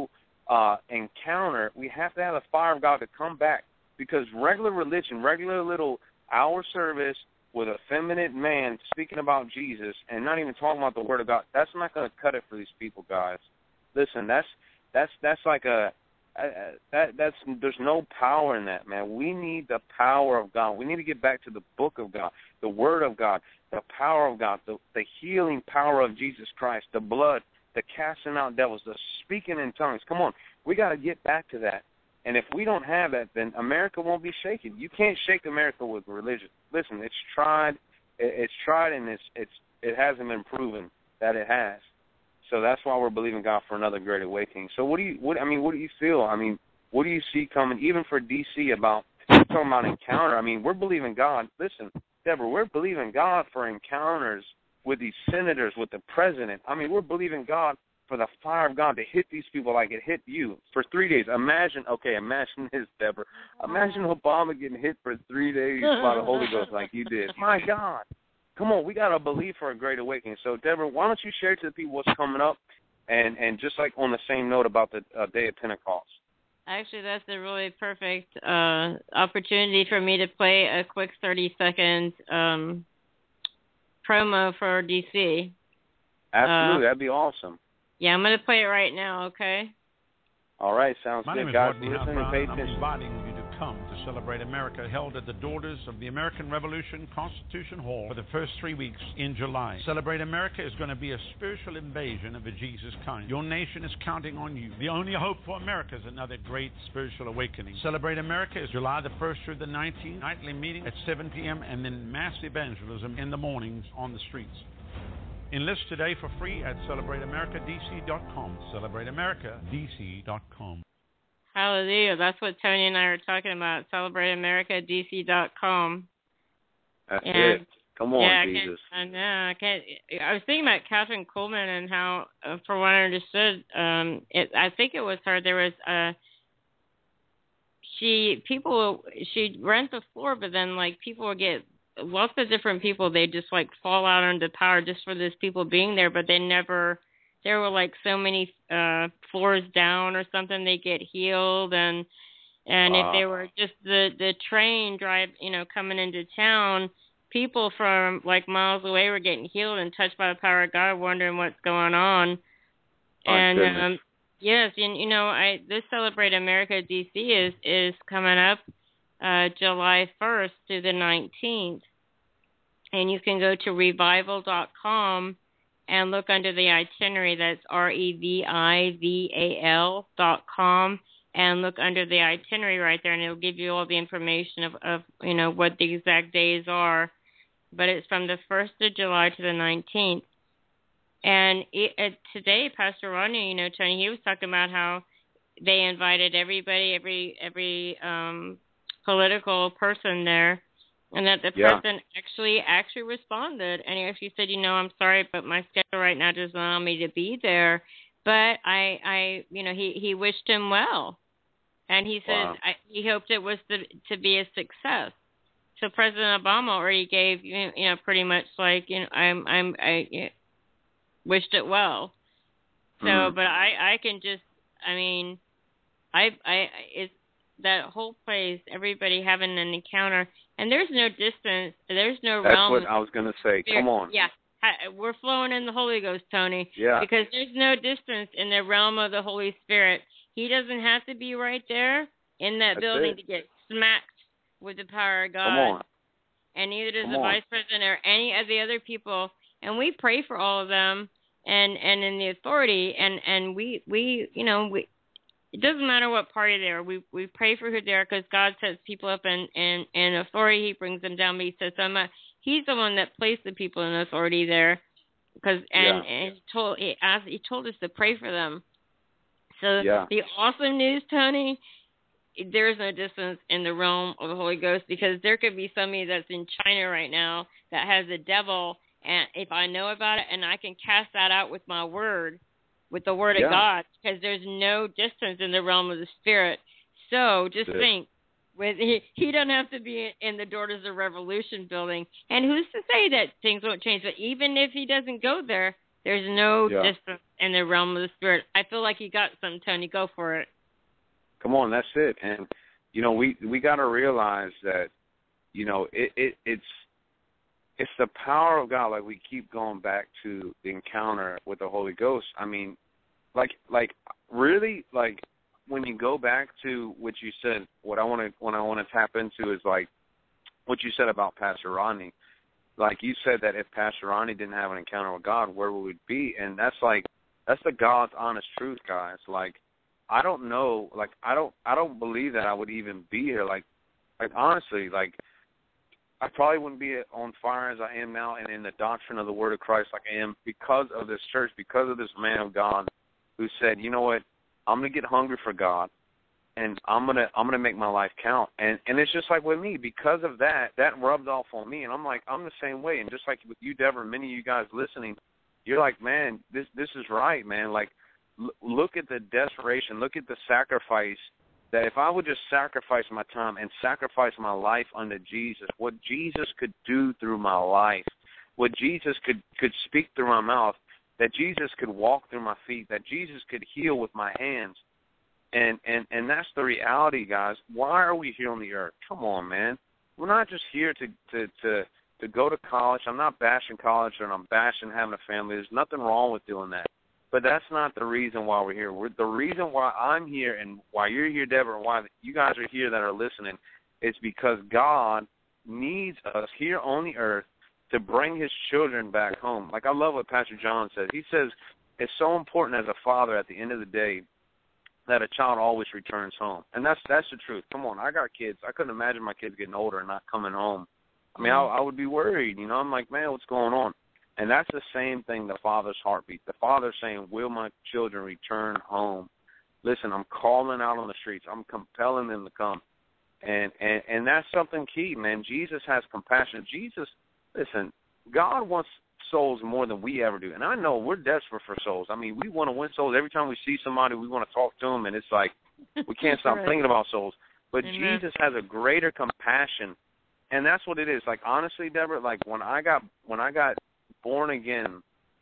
[SPEAKER 4] uh, encounter, we have to have the fire of God to come back, because regular religion, regular little hour service with a feminine man speaking about Jesus and not even talking about the Word of God, that's not going to cut it for these people, guys. Listen, that's that's that's like a uh, that that's there's no power in that, man. We need the power of God. We need to get back to the Book of God, the Word of God, the power of God, the, the healing power of Jesus Christ, the blood, the casting out devils, the speaking in tongues. Come on, we got to get back to that. And if we don't have that, then America won't be shaken. You can't shake America with religion. Listen, it's tried, it's tried, and it's it's it hasn't been proven that it has. So that's why we're believing God for another great awakening. So what do you, what I mean, what do you feel? I mean, what do you see coming, even for D C about talking about encounter? I mean, we're believing God. Listen, Deborah, we're believing God for encounters with these senators, with the president. I mean, we're believing God for the fire of God to hit these people like it hit you for three days. Imagine, okay, imagine this, Deborah. Imagine Obama getting hit for three days by the Holy Ghost like you did. My God. Come on, we got to believe for a great awakening. So, Deborah, why don't you share to the people what's coming up, and, and just like on the same note about the uh, Day of Pentecost.
[SPEAKER 3] Actually, that's a really perfect uh, opportunity for me to play a quick thirty-second um, promo for D C.
[SPEAKER 4] Absolutely,
[SPEAKER 3] uh,
[SPEAKER 4] that'd be awesome.
[SPEAKER 3] Yeah, I'm going to play it right now, okay?
[SPEAKER 4] All right, sounds
[SPEAKER 5] My
[SPEAKER 4] good.
[SPEAKER 5] name is
[SPEAKER 4] Guys,
[SPEAKER 5] Rodney
[SPEAKER 4] listen
[SPEAKER 5] Howard
[SPEAKER 4] and pay
[SPEAKER 5] Brown, and I'm
[SPEAKER 4] attention.
[SPEAKER 5] inviting you to come to Celebrate America, held at the Daughters of the American Revolution Constitution Hall for the first three weeks in July. Celebrate America is going to be a spiritual invasion of the Jesus kind. Your nation is counting on you. The only hope for America is another great spiritual awakening. Celebrate America is July the first through the nineteenth, nightly meeting at seven p.m. and then mass evangelism in the mornings on the streets. Enlist today for free at celebrate america d c dot com. celebrate america d c dot com.
[SPEAKER 3] Hallelujah. That's what Tony and I are talking about. celebrate america d c dot com.
[SPEAKER 4] That's
[SPEAKER 3] and,
[SPEAKER 4] it. Come on,
[SPEAKER 3] yeah,
[SPEAKER 4] Jesus.
[SPEAKER 3] I, can't, I know. I can't. I was thinking about Catherine Coleman and how, uh, for what I understood, um, it, I think it was her. There was a. She people. She rent the floor, but then like people would get. Lots of different people, they just like fall out under power just for these people being there, but they never, there were like so many uh, floors down or something, they get healed, and and
[SPEAKER 4] wow.
[SPEAKER 3] if they were just the, the train drive, you know, coming into town, people from like miles away were getting healed and touched by the power of God, wondering what's going on.
[SPEAKER 4] My
[SPEAKER 3] and
[SPEAKER 4] goodness.
[SPEAKER 3] um, yes, and you know, I this Celebrate America D C is, is coming up Uh, July first through the nineteenth. And you can go to revival dot com and look under the itinerary. That's R E V I V A L dot com, and look under the itinerary right there, and it'll give you all the information of, of you know, what the exact days are. But it's from the first of July to the nineteenth. And it, uh, today, Pastor Rodney, you know, Tony, he was talking about how they invited everybody, every every um, political person there, and that the
[SPEAKER 4] yeah.
[SPEAKER 3] president actually actually responded. And he actually said, you know, I'm sorry, but my schedule right now doesn't allow me to be there. But I, I you know, he, he wished him well. And he said
[SPEAKER 4] wow.
[SPEAKER 3] I, he hoped it was to, to be a success. So President Obama already gave, you know, pretty much like, you know, I'm, I'm, I you know, wished it well. So,
[SPEAKER 4] mm.
[SPEAKER 3] but I, I can just, I mean, I, I, it's, that whole place, everybody having an encounter, and there's no distance, there's no
[SPEAKER 4] That's
[SPEAKER 3] realm.
[SPEAKER 4] That's what I was going to say.
[SPEAKER 3] Spirit.
[SPEAKER 4] Come on.
[SPEAKER 3] Yeah, we're flowing in the Holy Ghost, Tony.
[SPEAKER 4] Yeah.
[SPEAKER 3] Because there's no distance in the realm of the Holy Spirit. He doesn't have to be right there in that
[SPEAKER 4] That's
[SPEAKER 3] building
[SPEAKER 4] it.
[SPEAKER 3] to get smacked with the power of God.
[SPEAKER 4] Come on.
[SPEAKER 3] And neither does
[SPEAKER 4] Come
[SPEAKER 3] the
[SPEAKER 4] on.
[SPEAKER 3] vice president or any of the other people. And we pray for all of them and, and in the authority. And, and we, we, you know, we, it doesn't matter what party they are. We we pray for who they are because God sets people up in, in, in authority. He brings them down. But he says, I'm a, he's the one that placed the people in authority there. Because and,
[SPEAKER 4] yeah.
[SPEAKER 3] and he told he asked he told us to pray for them. So
[SPEAKER 4] yeah.
[SPEAKER 3] the awesome news, Tony, there is no distance in the realm of the Holy Ghost, because there could be somebody that's in China right now that has the devil, and if I know about it, and I can cast that out with my word. With the word
[SPEAKER 4] yeah.
[SPEAKER 3] of God, because there's no distance in the realm of the Spirit. So just
[SPEAKER 4] Good.
[SPEAKER 3] think, with he, he doesn't have to be in the Daughters of Revolution building. And who's to say that things won't change? But even if he doesn't go there, There's no
[SPEAKER 4] Yeah.
[SPEAKER 3] distance in the realm of the spirit. I feel like you got something, Tony. Go for it.
[SPEAKER 4] Come on, that's it. And you know, we we got to realize that, you know, it, it it's it's the power of God. Like we keep going back to the encounter with the Holy Ghost. I mean, like like really like when you go back to what you said, what I want to what I want to tap into is like what you said about Pastor Rodney. Like you said that if Pastor Rodney didn't have an encounter with God, where would we be? And that's like that's the God's honest truth, guys. Like I don't know, like I don't I don't believe that I would even be here. Like like honestly, like I probably wouldn't be on fire as I am now and in the doctrine of the Word of Christ like I am because of this church, because of this man of God who said, you know what, I'm gonna get hungry for God and I'm gonna I'm gonna make my life count. And and it's just like with me, because of that, that rubbed off on me, and I'm like, I'm the same way. And just like with you, Deborah, many of you guys listening, you're like, man, this this is right, man. Like, l- look at the desperation, look at the sacrifice. That if I would just sacrifice my time and sacrifice my life unto Jesus, what Jesus could do through my life, what Jesus could could speak through my mouth, that Jesus could walk through my feet, that Jesus could heal with my hands. And, and and that's the reality, guys. Why are we here on the earth? Come on, man. We're not just here to, to, to, to go to college. I'm not bashing college and I'm bashing having a family. There's nothing wrong with doing that. But that's not the reason why we're here. We're, the reason why I'm here and why you're here, Deborah, and why you guys are here that are listening is because God needs us here on the earth to bring his children back home. Like I love what Pastor John says. He says it's so important as a father at the end of the day that a child always returns home. And that's that's the truth. Come on, I got kids. I couldn't imagine my kids getting older and not coming home. I mean, I, I would be worried. You know, I'm like, man, what's going on? And that's the same thing, the Father's heartbeat. The Father's saying, will my children return home? Listen, I'm calling out on the streets. I'm compelling them to come. And, and, and that's something key, man. Jesus has compassion. Jesus, listen, God wants souls more than we ever do. And I know we're desperate for souls. I mean, we want to win souls. Every time we see somebody, we want to talk to them, and it's like we can't stop
[SPEAKER 3] Right.
[SPEAKER 4] thinking about souls. But
[SPEAKER 3] Amen.
[SPEAKER 4] Jesus has a greater compassion, and that's what it is. Like, honestly, Deborah, like when I got when I got born again,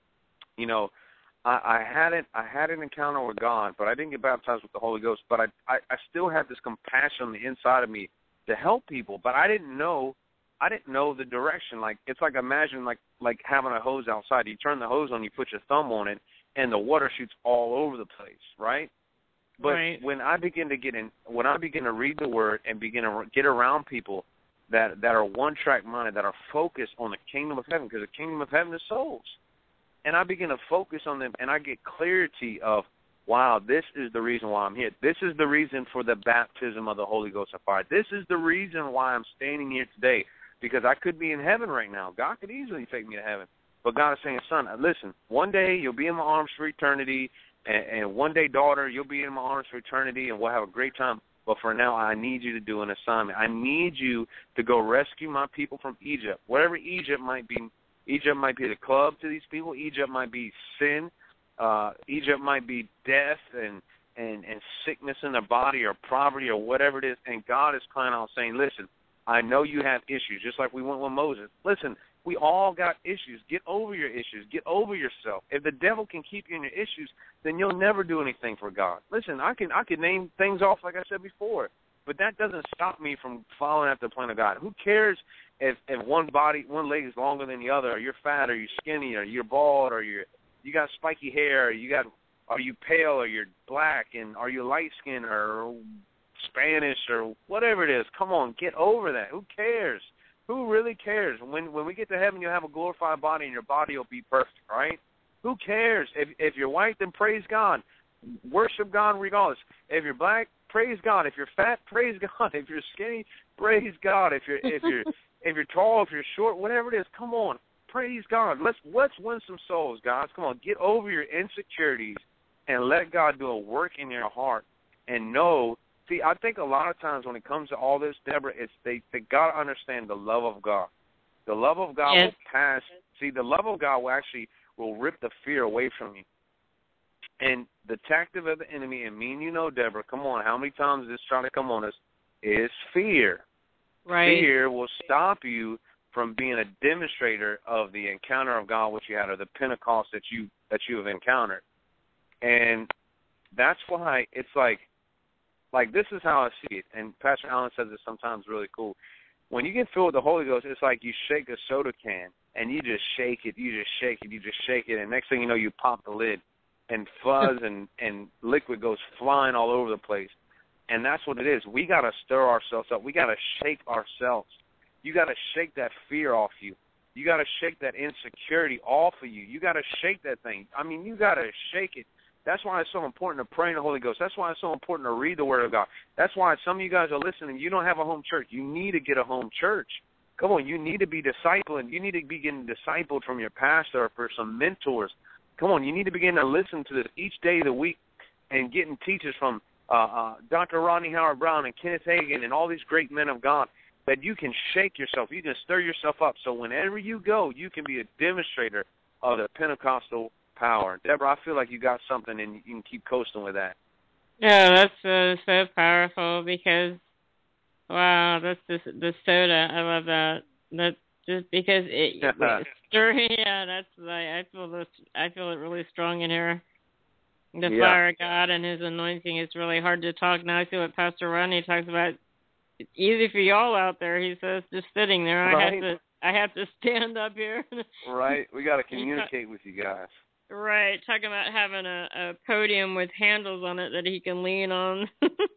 [SPEAKER 4] you know, I, I had it. I had an encounter with God, but I didn't get baptized with the Holy Ghost. But I, I, I still had this compassion on the inside of me to help people. But I didn't know. I didn't know the direction. Like it's like imagine like like having a hose outside. You turn the hose on, you put your thumb on it, and the water shoots all over the place, right? But
[SPEAKER 3] Right.
[SPEAKER 4] when I begin to get in, when I begin to read the Word and begin to get around people that that are one track minded, that are focused on the kingdom of heaven, because the kingdom of heaven is souls, and I begin to focus on them, and I get clarity of, wow, this is the reason why I'm here. This is the reason for the baptism of the Holy Ghost and fire. This is the reason why I'm standing here today. Because I could be in heaven right now. God could easily take me to heaven. But God is saying, son, listen, one day you'll be in my arms for eternity, and, and one day, daughter, you'll be in my arms for eternity, and we'll have a great time. But for now, I need you to do an assignment. I need you to go rescue my people from Egypt. Whatever Egypt might be, Egypt might be the club to these people. Egypt might be sin. Uh, Egypt might be death and, and, and sickness in their body or poverty or whatever it is. And God is crying out saying, listen, I know you have issues, just like we went with Moses. Listen, we all got issues. Get over your issues. Get over yourself. If the devil can keep you in your issues, then you'll never do anything for God. Listen, I can I can name things off like I said before, but that doesn't stop me from following after the plan of God. Who cares if, if one body, one leg is longer than the other, or you're fat, or you're skinny, or you're bald, or you're you got spiky hair, or you got are you pale, or you're black, and are you light skinned, or Spanish or whatever it is. Come on, get over that. Who cares? Who really cares? When when we get to heaven, you'll have a glorified body and your body will be perfect, right? Who cares? If if you're white, then praise God. Worship God regardless. If you're black, praise God. If you're fat, praise God. If you're skinny, praise God. If you're if you're if you're tall, if you're short, whatever it is, come on, praise God. Let's let's win some souls, guys. Come on, get over your insecurities and let God do a work in your heart and know. See, I think a lot of times when it comes to all this, Deborah, it's they, they got to understand the love of God. The love of God
[SPEAKER 3] Yes.
[SPEAKER 4] will pass. See, the love of God will actually will rip the fear away from you. And the tactic of the enemy, and me and you know, Deborah, come on, how many times is this trying to come on us, is fear.
[SPEAKER 3] Right.
[SPEAKER 4] Fear will stop you from being a demonstrator of the encounter of God which you had, or the Pentecost that you that you have encountered. And that's why it's like, like this is how I see it. And Pastor Allen says it sometimes really cool. When you get filled with the Holy Ghost, it's like you shake a soda can, and you just shake it, you just shake it, you just shake it, and next thing you know, you pop the lid, and fuzz and, and liquid goes flying all over the place. And that's what it is. We got to stir ourselves up. We got to shake ourselves. You got to shake that fear off you. You got to shake that insecurity off of you. You got to shake that thing. I mean, you got to shake it. That's why it's so important to pray in the Holy Ghost. That's why it's so important to read the Word of God. That's why some of you guys are listening. You don't have a home church. You need to get a home church. Come on, you need to be discipling. You need to be getting discipled from your pastor or for some mentors. Come on, you need to begin to listen to this each day of the week and getting teachers from uh, uh, Doctor Rodney Howard-Browne and Kenneth Hagin and all these great men of God, that you can shake yourself. You can stir yourself up so whenever you go, you can be a demonstrator of the Pentecostal power. Deborah, I feel like you got something and you can keep coasting with that.
[SPEAKER 3] Yeah, that's uh, so powerful because, wow, that's just the soda. I love that. That's just because it, it stirring. Yeah, that's like I feel this. I feel it really strong in here. The
[SPEAKER 4] yeah.
[SPEAKER 3] fire of God and His anointing. It's really hard to talk now. I see what Pastor Rodney talks about. It's easy for y'all out there. He says just sitting there.
[SPEAKER 4] Right.
[SPEAKER 3] I have to. I have to stand up here.
[SPEAKER 4] Right. We got to communicate with you guys.
[SPEAKER 3] Right, talking about having a, a podium with handles on it that he can lean on.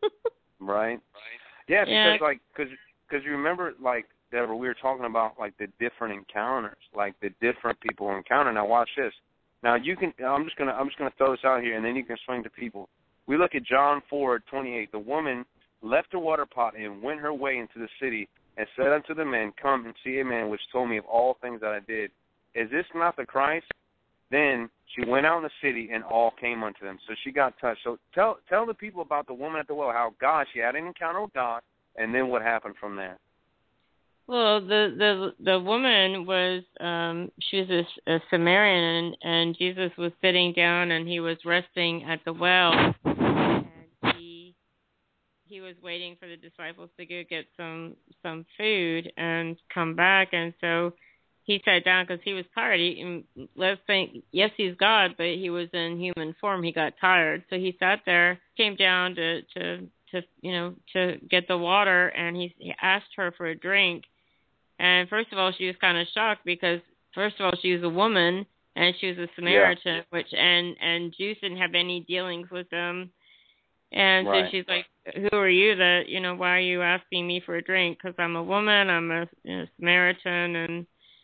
[SPEAKER 4] Right. Yeah, because
[SPEAKER 3] yeah.
[SPEAKER 4] like, because because you remember, like Deborah, we were talking about like the different encounters, like the different people encounter. Now watch this. Now you can. I'm just gonna. I'm just gonna throw this out here, and then you can swing to people. We look at John four twenty-eight. The woman left her water pot and went her way into the city, and said unto the men, "Come and see a man which told me of all things that I did. Is this not the Christ?" Then she went out in the city, and all came unto them. So she got touched. So tell tell the people about the woman at the well, how God, she had an encounter with God, and then what happened from there.
[SPEAKER 3] Well, the the the woman was um, she was a, a Samaritan, and, and Jesus was sitting down, and he was resting at the well, and he he was waiting for the disciples to go get some some food and come back, and so he sat down because he was tired. He, let's think, yes, he's God, but he was in human form. He got tired, so he sat there, came down to to to you know to get the water, and he, he asked her for a drink. And first of all, she was kind of shocked because first of all, she was a woman and she was a Samaritan, yeah. which and and Jews didn't have any dealings with them. And right. so she's like, "Who are you? That you know? Why are you asking me for a drink? Because I'm a woman. I'm a you know, Samaritan." And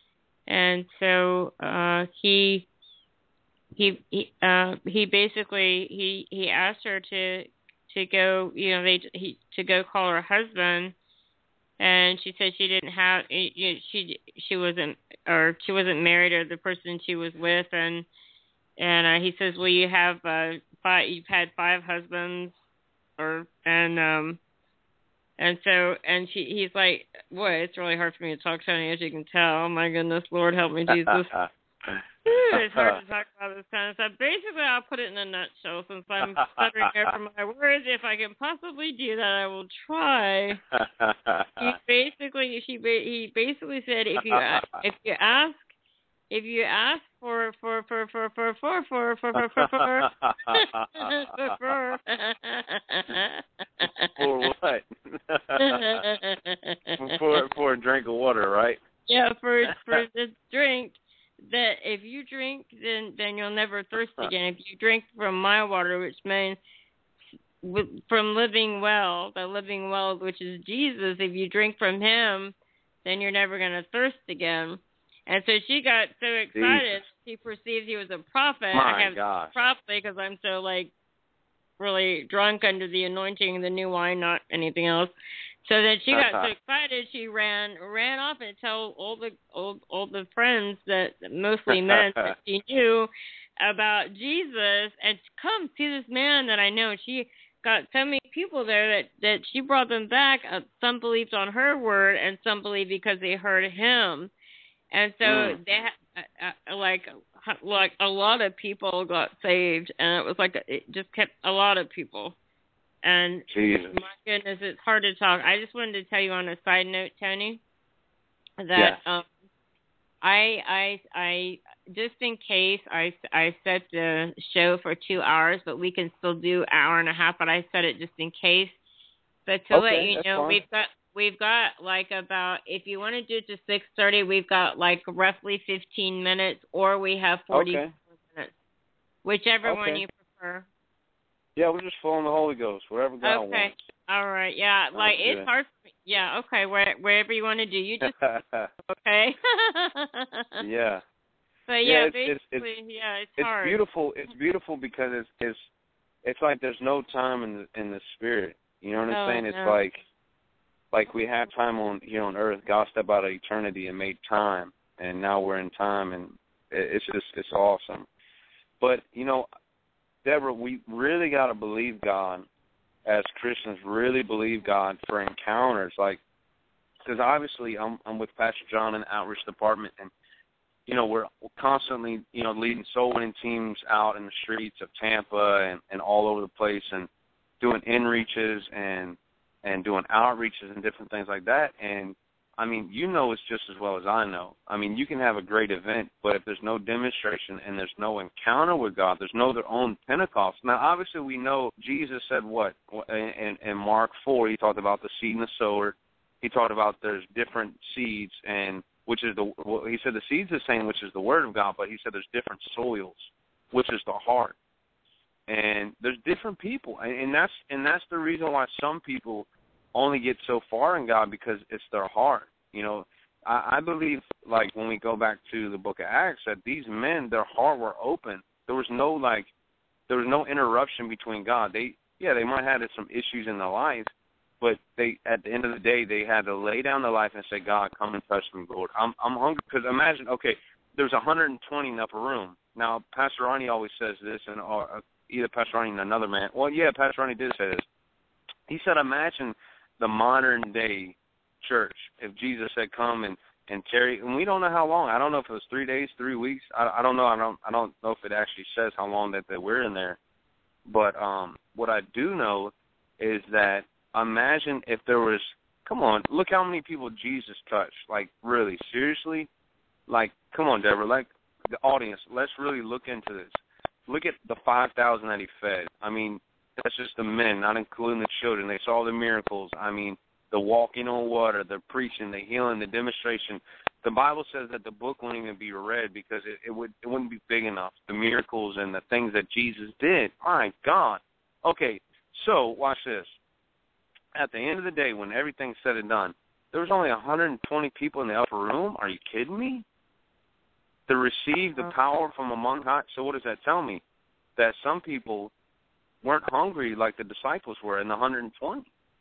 [SPEAKER 3] And so uh, he he he uh, he basically he, he asked her to to go you know they he to go call her husband, and she said she didn't have she she wasn't or she wasn't married, or the person she was with, and and uh, he says, well, you have uh, five you've had five husbands, or and um. And so, and she, he's like, boy, it's really hard for me to talk, Tony, as you can tell. Oh, my goodness, Lord, help me, Jesus. It's hard to talk about this kind of stuff. Basically, I'll put it in a nutshell, since I'm stuttering over my words. If I can possibly do that, I will try. He basically, she, he basically said, if you, if you ask, if you ask for for for for for for for for for for for
[SPEAKER 4] for what? for for a drink of water, right?
[SPEAKER 3] Yeah, for for the drink. That if you drink, then then you'll never thirst again. If you drink from my water, which means from living well, the living well, which is Jesus. If you drink from Him, then you're never going to thirst again. And so she got so excited, Jesus. She perceived he was a prophet.
[SPEAKER 4] My
[SPEAKER 3] I have
[SPEAKER 4] gosh.
[SPEAKER 3] prophet because I'm so, like, really drunk under the anointing, the new wine, not anything else. So then she got so excited, she ran ran off and told all the all, all the friends, that mostly men that she knew, about Jesus, and come see this man that I know. She got so many people there that, that she brought them back. Uh, some believed on her word, and some believed because they heard him. And so mm. they had, uh, like, like a lot of people got saved, and it was like it just kept a lot of people. And
[SPEAKER 4] Jesus.
[SPEAKER 3] My goodness, it's hard to talk. I just wanted to tell you on a side note, Tony. that
[SPEAKER 4] Yeah.
[SPEAKER 3] um, I I I just in case I I set the show for two hours, but we can still do hour and a half. But I set it just in case. But to let
[SPEAKER 4] Okay,
[SPEAKER 3] you
[SPEAKER 4] that's
[SPEAKER 3] know,
[SPEAKER 4] fine.
[SPEAKER 3] we've got we've got like about if you want to do it to six thirty, we've got like roughly fifteen minutes, or we have forty
[SPEAKER 4] Okay.
[SPEAKER 3] minutes, whichever one
[SPEAKER 4] Okay.
[SPEAKER 3] you prefer.
[SPEAKER 4] Yeah, we're just following the Holy Ghost, wherever God
[SPEAKER 3] Okay.
[SPEAKER 4] wants.
[SPEAKER 3] All right. Yeah.
[SPEAKER 4] Sounds
[SPEAKER 3] Like it's
[SPEAKER 4] good.
[SPEAKER 3] hard. For me. Yeah. Okay. Where, wherever you want to do, you just okay.
[SPEAKER 4] Yeah.
[SPEAKER 3] But
[SPEAKER 4] Yeah,
[SPEAKER 3] yeah,
[SPEAKER 4] it's it's
[SPEAKER 3] basically,
[SPEAKER 4] it's
[SPEAKER 3] yeah, it's,
[SPEAKER 4] it's
[SPEAKER 3] hard.
[SPEAKER 4] beautiful. It's beautiful because it's it's it's like there's no time in the in the spirit. You know what I'm
[SPEAKER 3] Oh,
[SPEAKER 4] saying? It's
[SPEAKER 3] no.
[SPEAKER 4] like like we have time on here on earth. God stepped out of eternity and made time, and now we're in time, and it, it's just it's awesome. But you know, Deborah, we really got to believe God as Christians. Really believe God for encounters, like because obviously I'm I'm with Pastor John in the outreach department, and you know, we're constantly, you know, leading soul winning teams out in the streets of Tampa and, and all over the place and doing in-reaches and and doing outreaches and different things like that. And, I mean, you know it's just as well as I know. I mean, you can have a great event, but if there's no demonstration and there's no encounter with God, there's no their own Pentecost. Now, obviously, we know Jesus said what? In, in Mark four, he talked about the seed and the sower. He talked about there's different seeds and which is the, well, he said the seed's the same, which is the word of God, but he said there's different soils, which is the heart. And there's different people, and, and that's and that's the reason why some people only get so far in God, because it's their heart. You know, I, I believe, like, when we go back to the book of Acts, that these men, their heart were open. There was no, like, there was no interruption between God. They, yeah, they might have had some issues in their life, but they, at the end of the day, they had to lay down their life and say, God, come and touch me, Lord. I'm I'm hungry. Because imagine, okay, there's one hundred twenty in the upper room. Now, Pastor Ronnie always says this, and or either Pastor Ronnie or another man. Well, yeah, Pastor Ronnie did say this. He said, imagine the modern-day church if Jesus had come and, and tarry. And we don't know how long. I don't know if it was three days, three weeks. I, I don't know. I don't I don't know if it actually says how long that, that we're in there. But um, what I do know is that imagine if there was, come on, look how many people Jesus touched. Like, really, seriously? Like, come on, Deborah, like, the audience, let's really look into this. Look at the five thousand that he fed. I mean, that's just the men, not including the children. They saw the miracles. I mean, the walking on water, the preaching, the healing, the demonstration. The Bible says that the book wouldn't even be read because it, it, would, it wouldn't be big enough, the miracles and the things that Jesus did. My God. Okay, so watch this. At the end of the day, when everything's said and done, there was only one hundred twenty people in the upper room. Are you kidding me? To receive the power from among high. So what does that tell me? That some people weren't hungry like the disciples were in the one hundred twenty.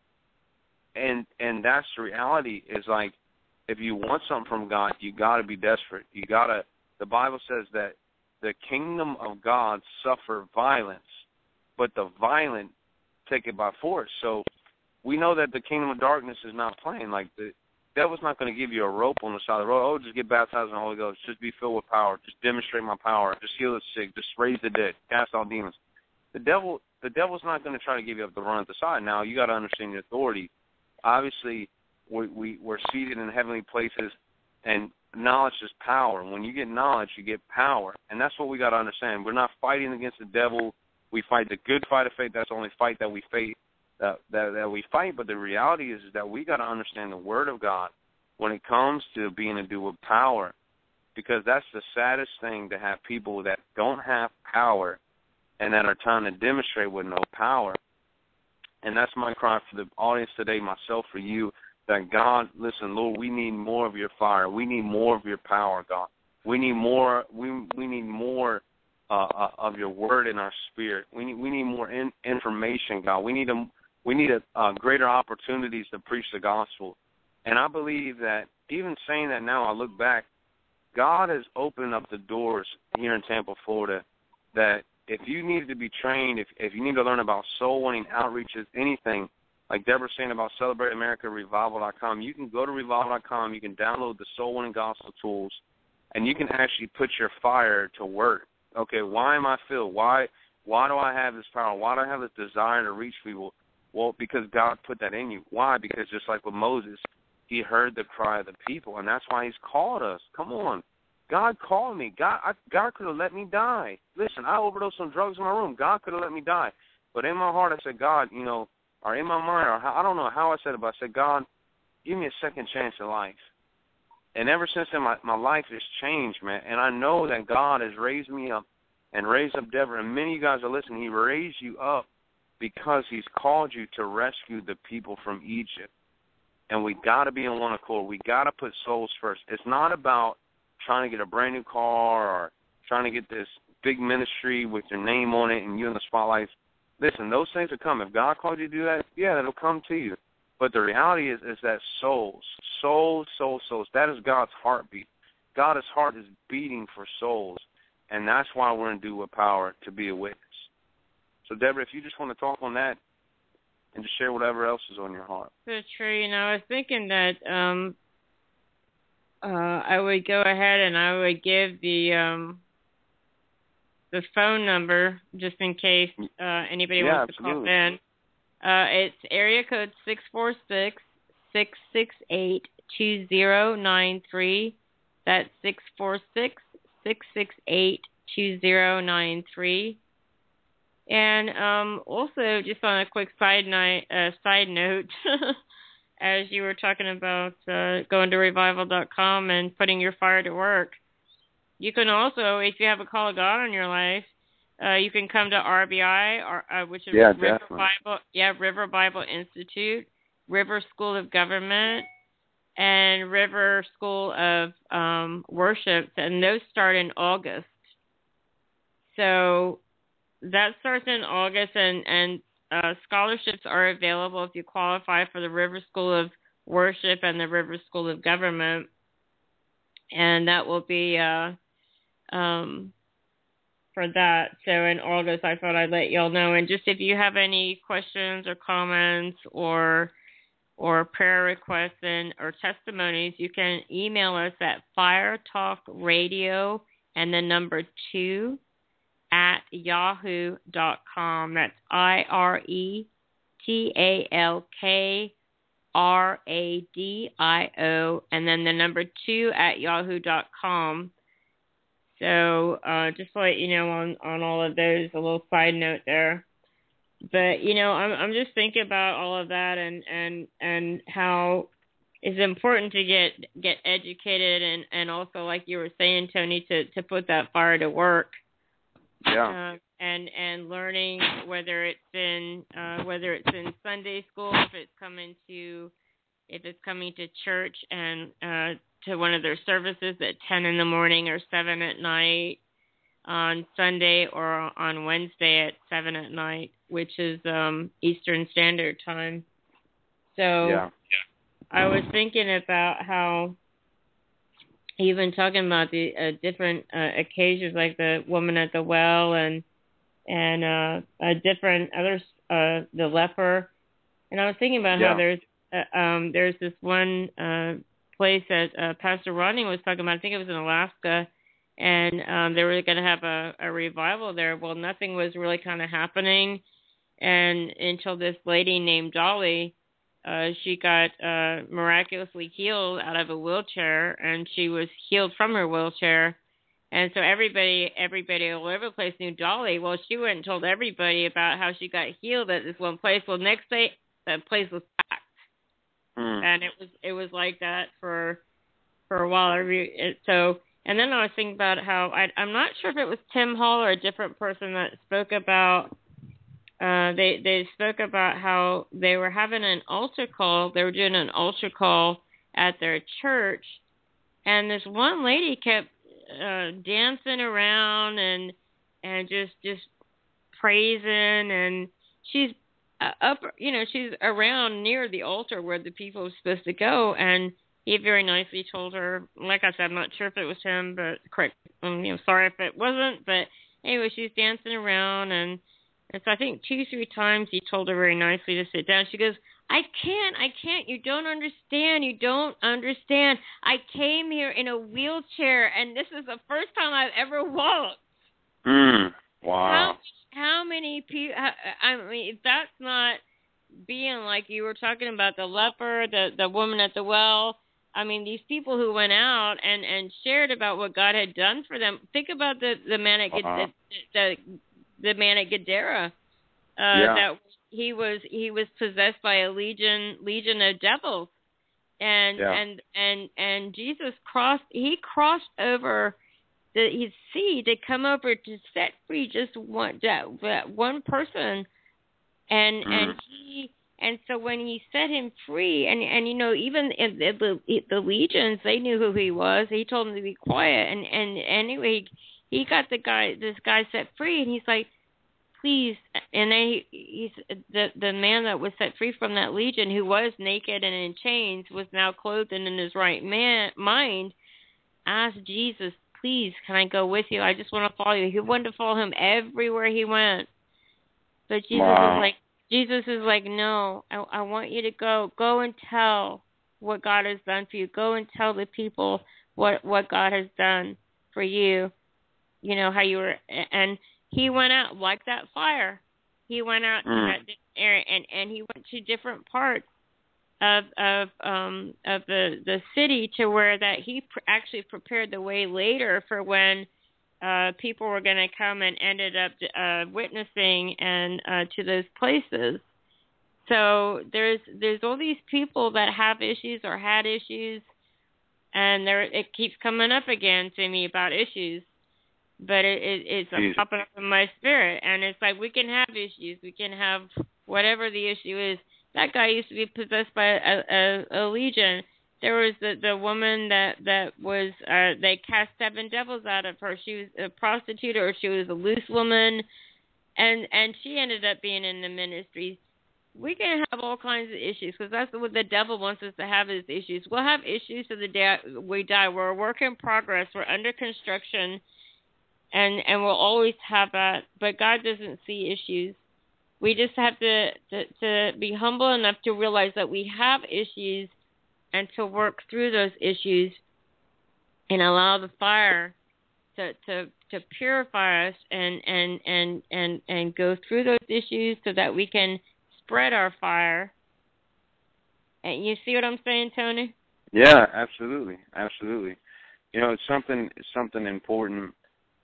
[SPEAKER 4] And and that's the reality, is like, if you want something from God, you got to be desperate. You got to, the Bible says that the kingdom of God suffer violence, but the violent take it by force. So we know that the kingdom of darkness is not playing. Like, the devil's not going to give you a rope on the side of the road. Oh, just get baptized in the Holy Ghost. Just be filled with power. Just demonstrate my power. Just heal the sick. Just raise the dead. Cast out demons. The devil, the devil's not going to try to give you up the run at the side. Now, you got to understand your authority. Obviously, we, we, we're seated in heavenly places, and knowledge is power. When you get knowledge, you get power. And that's what we got to understand. We're not fighting against the devil. We fight the good fight of faith. That's the only fight that we face. That, that that we fight, but the reality is, is that we got to understand the Word of God when it comes to being endued with power, because that's the saddest thing, to have people that don't have power and that are trying to demonstrate with no power. And that's my cry for the audience today, myself, for you, that God, listen, Lord, we need more of your fire. We need more of your power, God. We need more. We we need more uh, uh, of your Word in our spirit. We need we need more in, information, God. We need a We need a, uh, greater opportunities to preach the gospel. And I believe that, even saying that now, I look back, God has opened up the doors here in Tampa, Florida, that if you needed to be trained, if, if you need to learn about soul winning, outreaches, anything, like Deborah's saying about Celebrate America Revival dot com, you can go to Revival dot com, you can download the soul winning gospel tools, and you can actually put your fire to work. Okay, why am I filled? Why, why do I have this power? Why do I have this desire to reach people? Well, because God put that in you. Why? Because just like with Moses, He heard the cry of the people, and that's why he's called us. Come on. God called me. God I, God could have let me die. Listen, I overdosed on drugs in my room. God could have let me die. But in my heart, I said, God, you know, or in my mind, or how, I don't know how I said it, but I said, God, give me a second chance in life. And ever since then, my, my life has changed, man. And I know that God has raised me up and raised up Deborah. And many of you guys are listening. He raised you up because he's called you to rescue the people from Egypt. And we got to be in one accord. We got to put souls first. It's not about trying to get a brand new car or trying to get this big ministry with your name on it and you in the spotlight. Listen, those things will come. If God called you to do that, yeah, it'll come to you. But the reality is, is that souls, souls, souls, souls, that is God's heartbeat. God's heart is beating for souls, and that's why we're in Do With Power, to be a witness. So, Deborah, if you just want to talk on that and just share whatever else is on your heart.
[SPEAKER 3] So true. You know, I was thinking that um, uh, I would go ahead and I would give the um, the phone number just in case uh, anybody
[SPEAKER 4] yeah,
[SPEAKER 3] wants
[SPEAKER 4] absolutely.
[SPEAKER 3] to call in. Uh, it's area code six four six, six six eight, two zero nine three. That's six four six, six six eight, two zero nine three. And um, also, just on a quick side, night, uh, side note, as you were talking about uh, going to revival dot com and putting your fire to work, you can also, if you have a call of God on your life, Uh, you can come to R B I, or, uh, which is
[SPEAKER 4] yeah,
[SPEAKER 3] River
[SPEAKER 4] definitely.
[SPEAKER 3] Bible, yeah, River Bible Institute, River School of Government, and River School of um, Worship, and those start in August. So that starts in August, and and uh, scholarships are available if you qualify for the River School of Worship and the River School of Government, and that will be. Uh, um, for that. So in August, I thought I'd let y'all know. And just if you have any questions or comments or or prayer requests and or testimonies, you can email us at firetalkradio and the number two at yahoo dot com. That's I R E T A L K R A D I O and then the number two at yahoo dot com. So uh, just to let you know on, on all of those, a little side note there. But, you know, I'm I'm just thinking about all of that and, and, and how it's important to get get educated and, and also, like you were saying, Tony, to, to put that fire to work.
[SPEAKER 4] Yeah.
[SPEAKER 3] Uh, and and learning whether it's in uh, whether it's in Sunday school, if it's coming to if it's coming to church and uh, to one of their services at ten in the morning or seven at night on Sunday or on Wednesday at seven at night, which is um, Eastern Standard Time. So
[SPEAKER 4] yeah.
[SPEAKER 3] I was thinking about how even talking about the uh, different uh, occasions, like the woman at the well and and uh, a different others, uh, the leper. And I was thinking about
[SPEAKER 4] yeah.
[SPEAKER 3] how there's uh, um, there's this one uh, place that uh, Pastor Rodney was talking about. I think it was in Alaska, and um, they were going to have a, a revival there. Well, nothing was really kind of happening, and until this lady named Dolly, uh, she got uh, miraculously healed out of a wheelchair, and she was healed from her wheelchair. And so everybody, everybody all over the place knew Dolly. Well, she went and told everybody about how she got healed at this one place. Well, next day, that place was packed.
[SPEAKER 4] Mm.
[SPEAKER 3] And it was it was like that for for a while. Every so and then I was thinking about how I, I'm not sure if it was Tim Hall or a different person that spoke about. Uh, they they spoke about how they were having an altar call. They were doing an altar call at their church, and this one lady kept uh, dancing around and and just just praising, and she's up, you know, she's around near the altar where the people were supposed to go, and he very nicely told her, like I said, I'm not sure if it was him, but correct, um, you know, sorry if it wasn't, but anyway, she's dancing around, and, and so I think two, three times he told her very nicely to sit down. She goes, I can't, I can't, you don't understand, you don't understand. I came here in a wheelchair, and this is the first time I've ever walked.
[SPEAKER 4] Mm. Wow.
[SPEAKER 3] How, how many people, I mean, if that's not being like you were talking about the leper, the the woman at the well. I mean, these people who went out and, and shared about what God had done for them. Think about the the man at uh-huh. the, the the man at Gadara. Uh, yeah. That he was he was possessed by a legion legion of devils, and yeah. and and and Jesus crossed he crossed over the his sea to come over to set free just one that, that one person, and mm. and he and so when he set him free, and and you know even in the, the the legions, they knew who he was. He told them to be quiet, and and anyway he got the guy this guy set free, and he's like, please, and then he, he's the the man that was set free from that legion, who was naked and in chains, was now clothed and in his right man, mind, asked Jesus, please, can I go with you? I just want to follow you. He wanted to follow him everywhere he went. But Jesus wow. is like, Jesus is like, no, I, I want you to go. Go and tell what God has done for you. Go and tell the people what what God has done for you. You know, how you were, and he went out like that fire. He went out mm. to that area, and, and he went to different parts of of um of the, the city, to where that he pr- actually prepared the way later for when uh, people were going to come and ended up uh, witnessing and uh, to those places. So there's there's all these people that have issues or had issues, and there it keeps coming up again to me about issues. But it, it, it's Jesus. popping up in my spirit, and it's like we can have issues, we can have whatever the issue is. That guy used to be possessed by a, a, a legion. There was the, the woman that that was uh, they cast seven devils out of her. She was a prostitute, or she was a loose woman, and and she ended up being in the ministry. We can have all kinds of issues, because that's what the devil wants us to have, is issues. We'll have issues to the day we die. We're a work in progress. We're under construction. And and we'll always have that, but God doesn't see issues. We just have to, to, to be humble enough to realize that we have issues, and to work through those issues and allow the fire to to, to purify us and, and, and, and, and go through those issues so that we can spread our fire. And you see what I'm saying, Tony?
[SPEAKER 4] Yeah, absolutely, absolutely. You know, it's something it's something important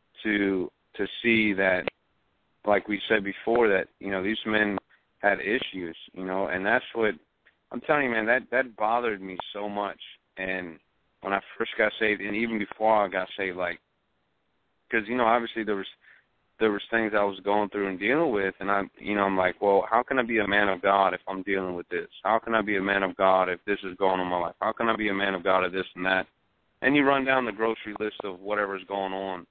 [SPEAKER 4] to to see that, like we said before, that, you know, these men had issues, you know, and that's what, I'm telling you, man, that, that bothered me so much. And when I first got saved, and even before I got saved, like, because, you know, obviously there was, there was things I was going through and dealing with, and I, you know, I'm like, well, how can I be a man of God if I'm dealing with this? How can I be a man of God if this is going on in my life? How can I be a man of God if this and that? And you run down the grocery list of whatever's going on.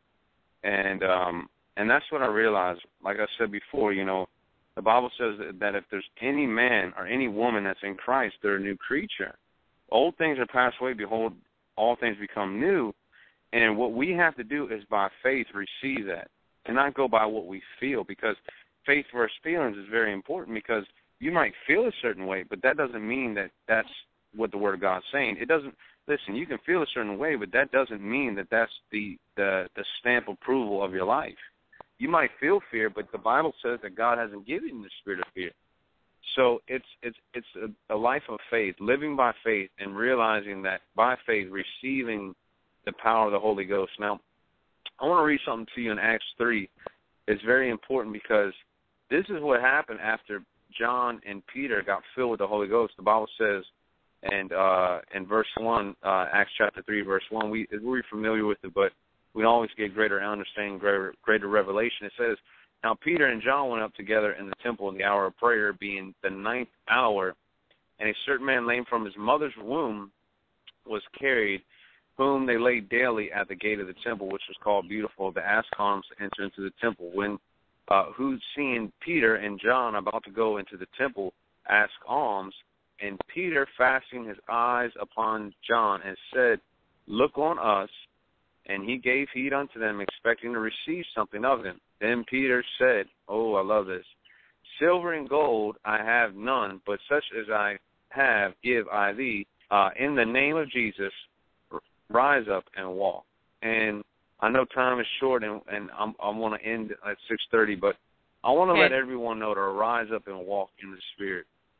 [SPEAKER 4] And um, and that's what I realized. Like I said before, you know, the Bible says that if there's any man or any woman that's in Christ, they're a new creature. Old things are passed away. Behold, all things become new. And what we have to do is by faith receive that, and not go by what we feel, because faith versus feelings is very important, because you might feel a certain way, but that doesn't mean that that's what the Word of God's saying. It doesn't. Listen, you can feel a certain way, but that doesn't mean that that's the, the, the stamp approval of your life. You might feel fear, but the Bible says that God hasn't given you the spirit of fear. So it's it's it's a, a life of faith, living by faith, and realizing that by faith, receiving the power of the Holy Ghost. Now, I want to read something to you in Acts three. It's very important, because this is what happened after John and Peter got filled with the Holy Ghost. The Bible says, and uh, in verse one, uh, Acts chapter three, verse one, we, we're familiar with it, but we always get greater understanding, greater, greater revelation. It says, now Peter and John went up together in the temple in the hour of prayer, being the ninth hour, and a certain man lame from his mother's womb was carried, whom they laid daily at the gate of the temple, which was called Beautiful, to ask alms to enter into the temple. When uh, who, seeing Peter and John about to go into the temple, asked alms, and Peter, fastening his eyes upon John, and said, look on us. And he gave heed unto them, expecting to receive something of them. Then Peter said, oh, I love this, silver and gold I have none, but such as I have give I thee. Uh, in the name of Jesus, rise up and walk. And I know time is short, and, and I'm, I want to end at six thirty, but I want to okay. let everyone know to rise up and walk in the Spirit.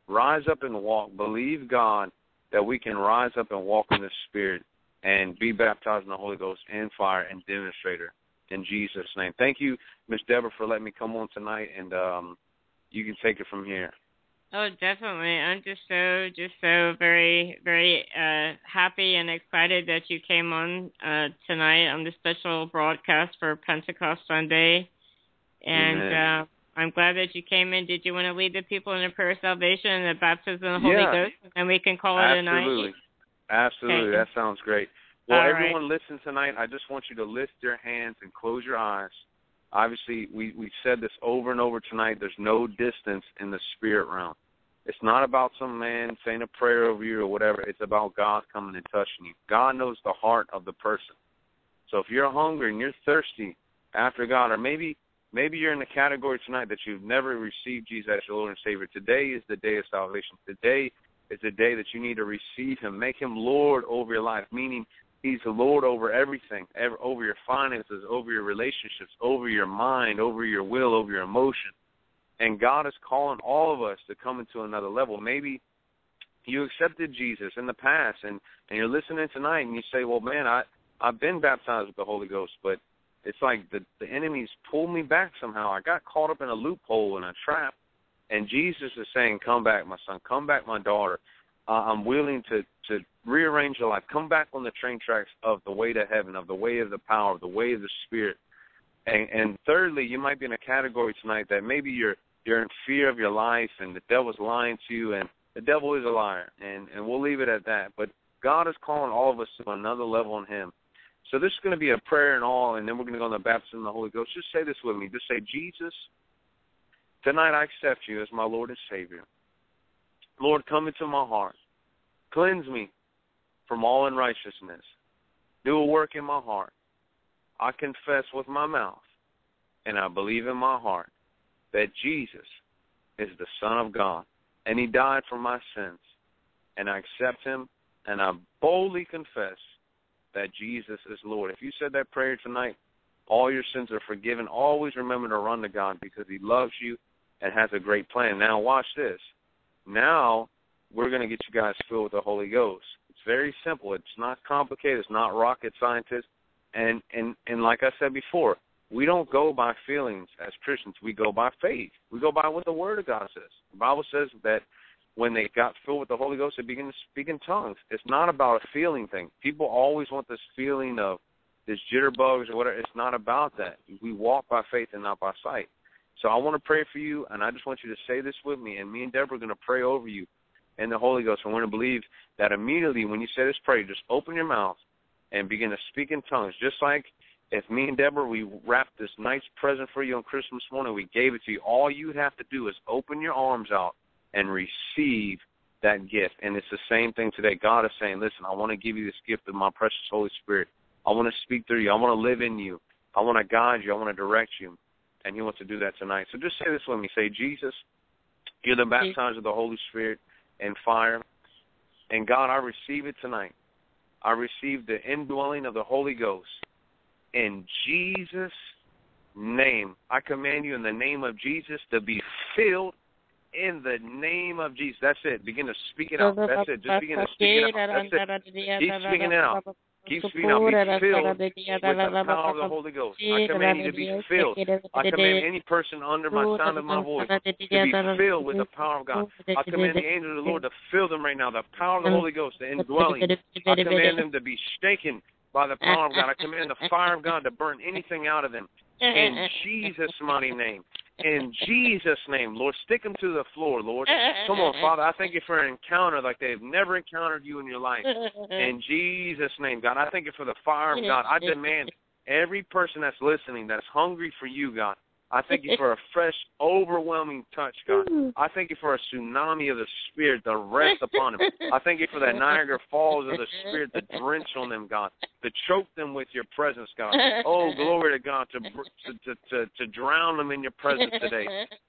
[SPEAKER 4] rise up and walk. Believe God that we can rise up and walk in the Spirit and be baptized in the Holy Ghost and fire and demonstrator in Jesus' name. Thank you, Miss Deborah, for letting me come on tonight, and um, you can take it from here.
[SPEAKER 3] Oh, definitely. I'm just so, just so very, very uh, happy and excited that you came on uh, tonight on the special broadcast for Pentecost Sunday. And uh, I'm glad that you came in. Did you want to lead the people in a prayer of salvation and the baptism of the Holy
[SPEAKER 4] yeah.
[SPEAKER 3] Ghost? And we can call
[SPEAKER 4] Absolutely.
[SPEAKER 3] it a night?
[SPEAKER 4] Absolutely. Absolutely.
[SPEAKER 3] Okay.
[SPEAKER 4] That sounds great. Well,
[SPEAKER 3] All
[SPEAKER 4] everyone
[SPEAKER 3] right.
[SPEAKER 4] listen tonight. I just want you to lift your hands and close your eyes. Obviously, we, we said this over and over tonight. There's no distance in the spirit realm. It's not about some man saying a prayer over you or whatever. It's about God coming and touching you. God knows the heart of the person. So if you're hungry and you're thirsty after God, or maybe maybe you're in the category tonight that you've never received Jesus as your Lord and Savior, today is the day of salvation. Today is the day that you need to receive him. Make him Lord over your life, meaning he's the Lord over everything, over your finances, over your relationships, over your mind, over your will, over your emotion. And God is calling all of us to come into another level. Maybe you accepted Jesus in the past, and, and you're listening tonight, and you say, well, man, I, I've been baptized with the Holy Ghost, but it's like the, the enemy's pulled me back somehow. I got caught up in a loophole, in a trap, and Jesus is saying, come back, my son. Come back, my daughter. Uh, I'm willing to, to rearrange your life. Come back on the train tracks of the way to heaven, of the way of the power, of the way of the Spirit. And, and thirdly, you might be in a category tonight that maybe you're You're in fear of your life, and the devil's lying to you, and the devil is a liar, and, and we'll leave it at that. But God is calling all of us to another level in him. So this is going to be a prayer and all, and then we're going to go on the baptism of the Holy Ghost. Just say this with me. Just say, Jesus, tonight I accept you as my Lord and Savior. Lord, come into my heart. Cleanse me from all unrighteousness. Do a work in my heart. I confess with my mouth, and I believe in my heart that Jesus is the Son of God, and he died for my sins, and I accept him, and I boldly confess that Jesus is Lord. If you said that prayer tonight, all your sins are forgiven. Always remember to run to God because he loves you and has a great plan. Now watch this. Now we're going to get you guys filled with the Holy Ghost. It's very simple. It's not complicated. It's not rocket scientist. And, and, and like I said before, we don't go by feelings as Christians. We go by faith. We go by what the Word of God says. The Bible says that when they got filled with the Holy Ghost, they began to speak in tongues. It's not about a feeling thing. People always want this feeling of this jitterbugs or whatever. It's not about that. We walk by faith and not by sight. So I want to pray for you, and I just want you to say this with me, and me and Deborah are going to pray over you in the Holy Ghost. I want to believe that immediately when you say this prayer, just open your mouth and begin to speak in tongues, just like if me and Deborah, we wrapped this nice present for you on Christmas morning, we gave it to you. All you have to do is open your arms out and receive that gift. And it's the same thing today. God is saying, listen, I want to give you this gift of my precious Holy Spirit. I want to speak through you. I want to live in you. I want to guide you. I want to direct you. And he wants to do that tonight. So just say this with me. Say, Jesus, you're the baptizer of the Holy Spirit and fire. And God, I receive it tonight. I receive the indwelling of the Holy Ghost. In Jesus' name, I command you in the name of Jesus to be filled in the name of Jesus. That's it. Begin to speak it out. That's it. Just begin to speak it out. That's it. Keep speaking it out. Keep speaking out. Be filled with the power of the Holy Ghost. I command you to be filled. I command any person under my sound of my voice to be filled with the power of God. I command the angel of the Lord to fill them right now. The power of the Holy Ghost, the indwelling. I command them to be shaken by the power of God. I command the fire of God to burn anything out of them. In Jesus' mighty name. In Jesus' name, Lord, stick them to the floor, Lord. Come on, Father, I thank you for an encounter like they've never encountered you in your life. In Jesus' name, God, I thank you for the fire of God. I demand every person that's listening that's hungry for you, God, I thank you for a fresh, overwhelming touch, God. I thank you for a tsunami of the Spirit to rest upon them. I thank you for that Niagara Falls of the Spirit to drench on them, God, to choke them with your presence, God. Oh, glory to God, to to to, to drown them in your presence today.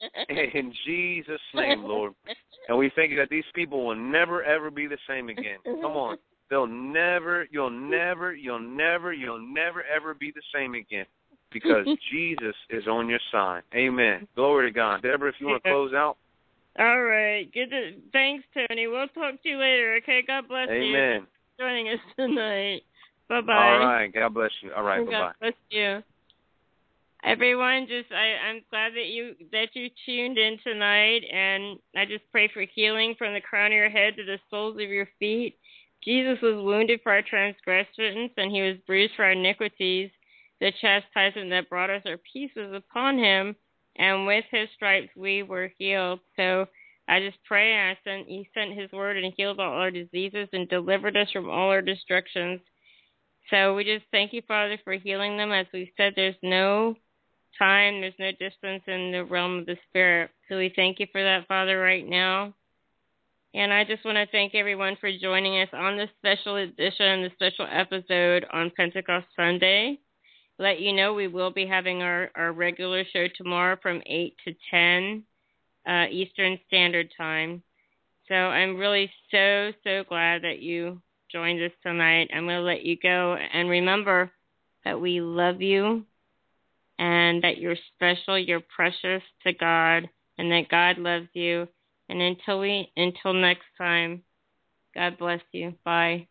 [SPEAKER 4] In Jesus' name, Lord. And we thank you that these people will never, ever be the same again. Come on. They'll never, you'll never, you'll never, you'll never, ever be the same again. Because Jesus is on your side. Amen. Glory to God. Deborah, if you want to close out.
[SPEAKER 3] All right. Good. To, thanks, Tony. We'll talk to you later. Okay. God bless
[SPEAKER 4] Amen.
[SPEAKER 3] you. Amen. Joining us tonight. Bye bye.
[SPEAKER 4] All right. God bless you. All right. Bye bye.
[SPEAKER 3] God bless you. Everyone, just I, I'm glad that you that you tuned in tonight, and I just pray for healing from the crown of your head to the soles of your feet. Jesus was wounded for our transgressions, and he was bruised for our iniquities. The chastisement that brought us our peace was upon him, and with his stripes we were healed. So I just pray, and I sent, he sent his word and healed all our diseases and delivered us from all our destructions. So we just thank you, Father, for healing them. As we said, there's no time, there's no distance in the realm of the Spirit. So we thank you for that, Father, right now. And I just want to thank everyone for joining us on this special edition, the special episode on Pentecost Sunday. Let you know we will be having our, our regular show tomorrow from eight to ten uh, Eastern Standard Time. So I'm really so, so glad that you joined us tonight. I'm going to let you go. And remember that we love you and that you're special, you're precious to God, and that God loves you. And until we, until next time, God bless you. Bye.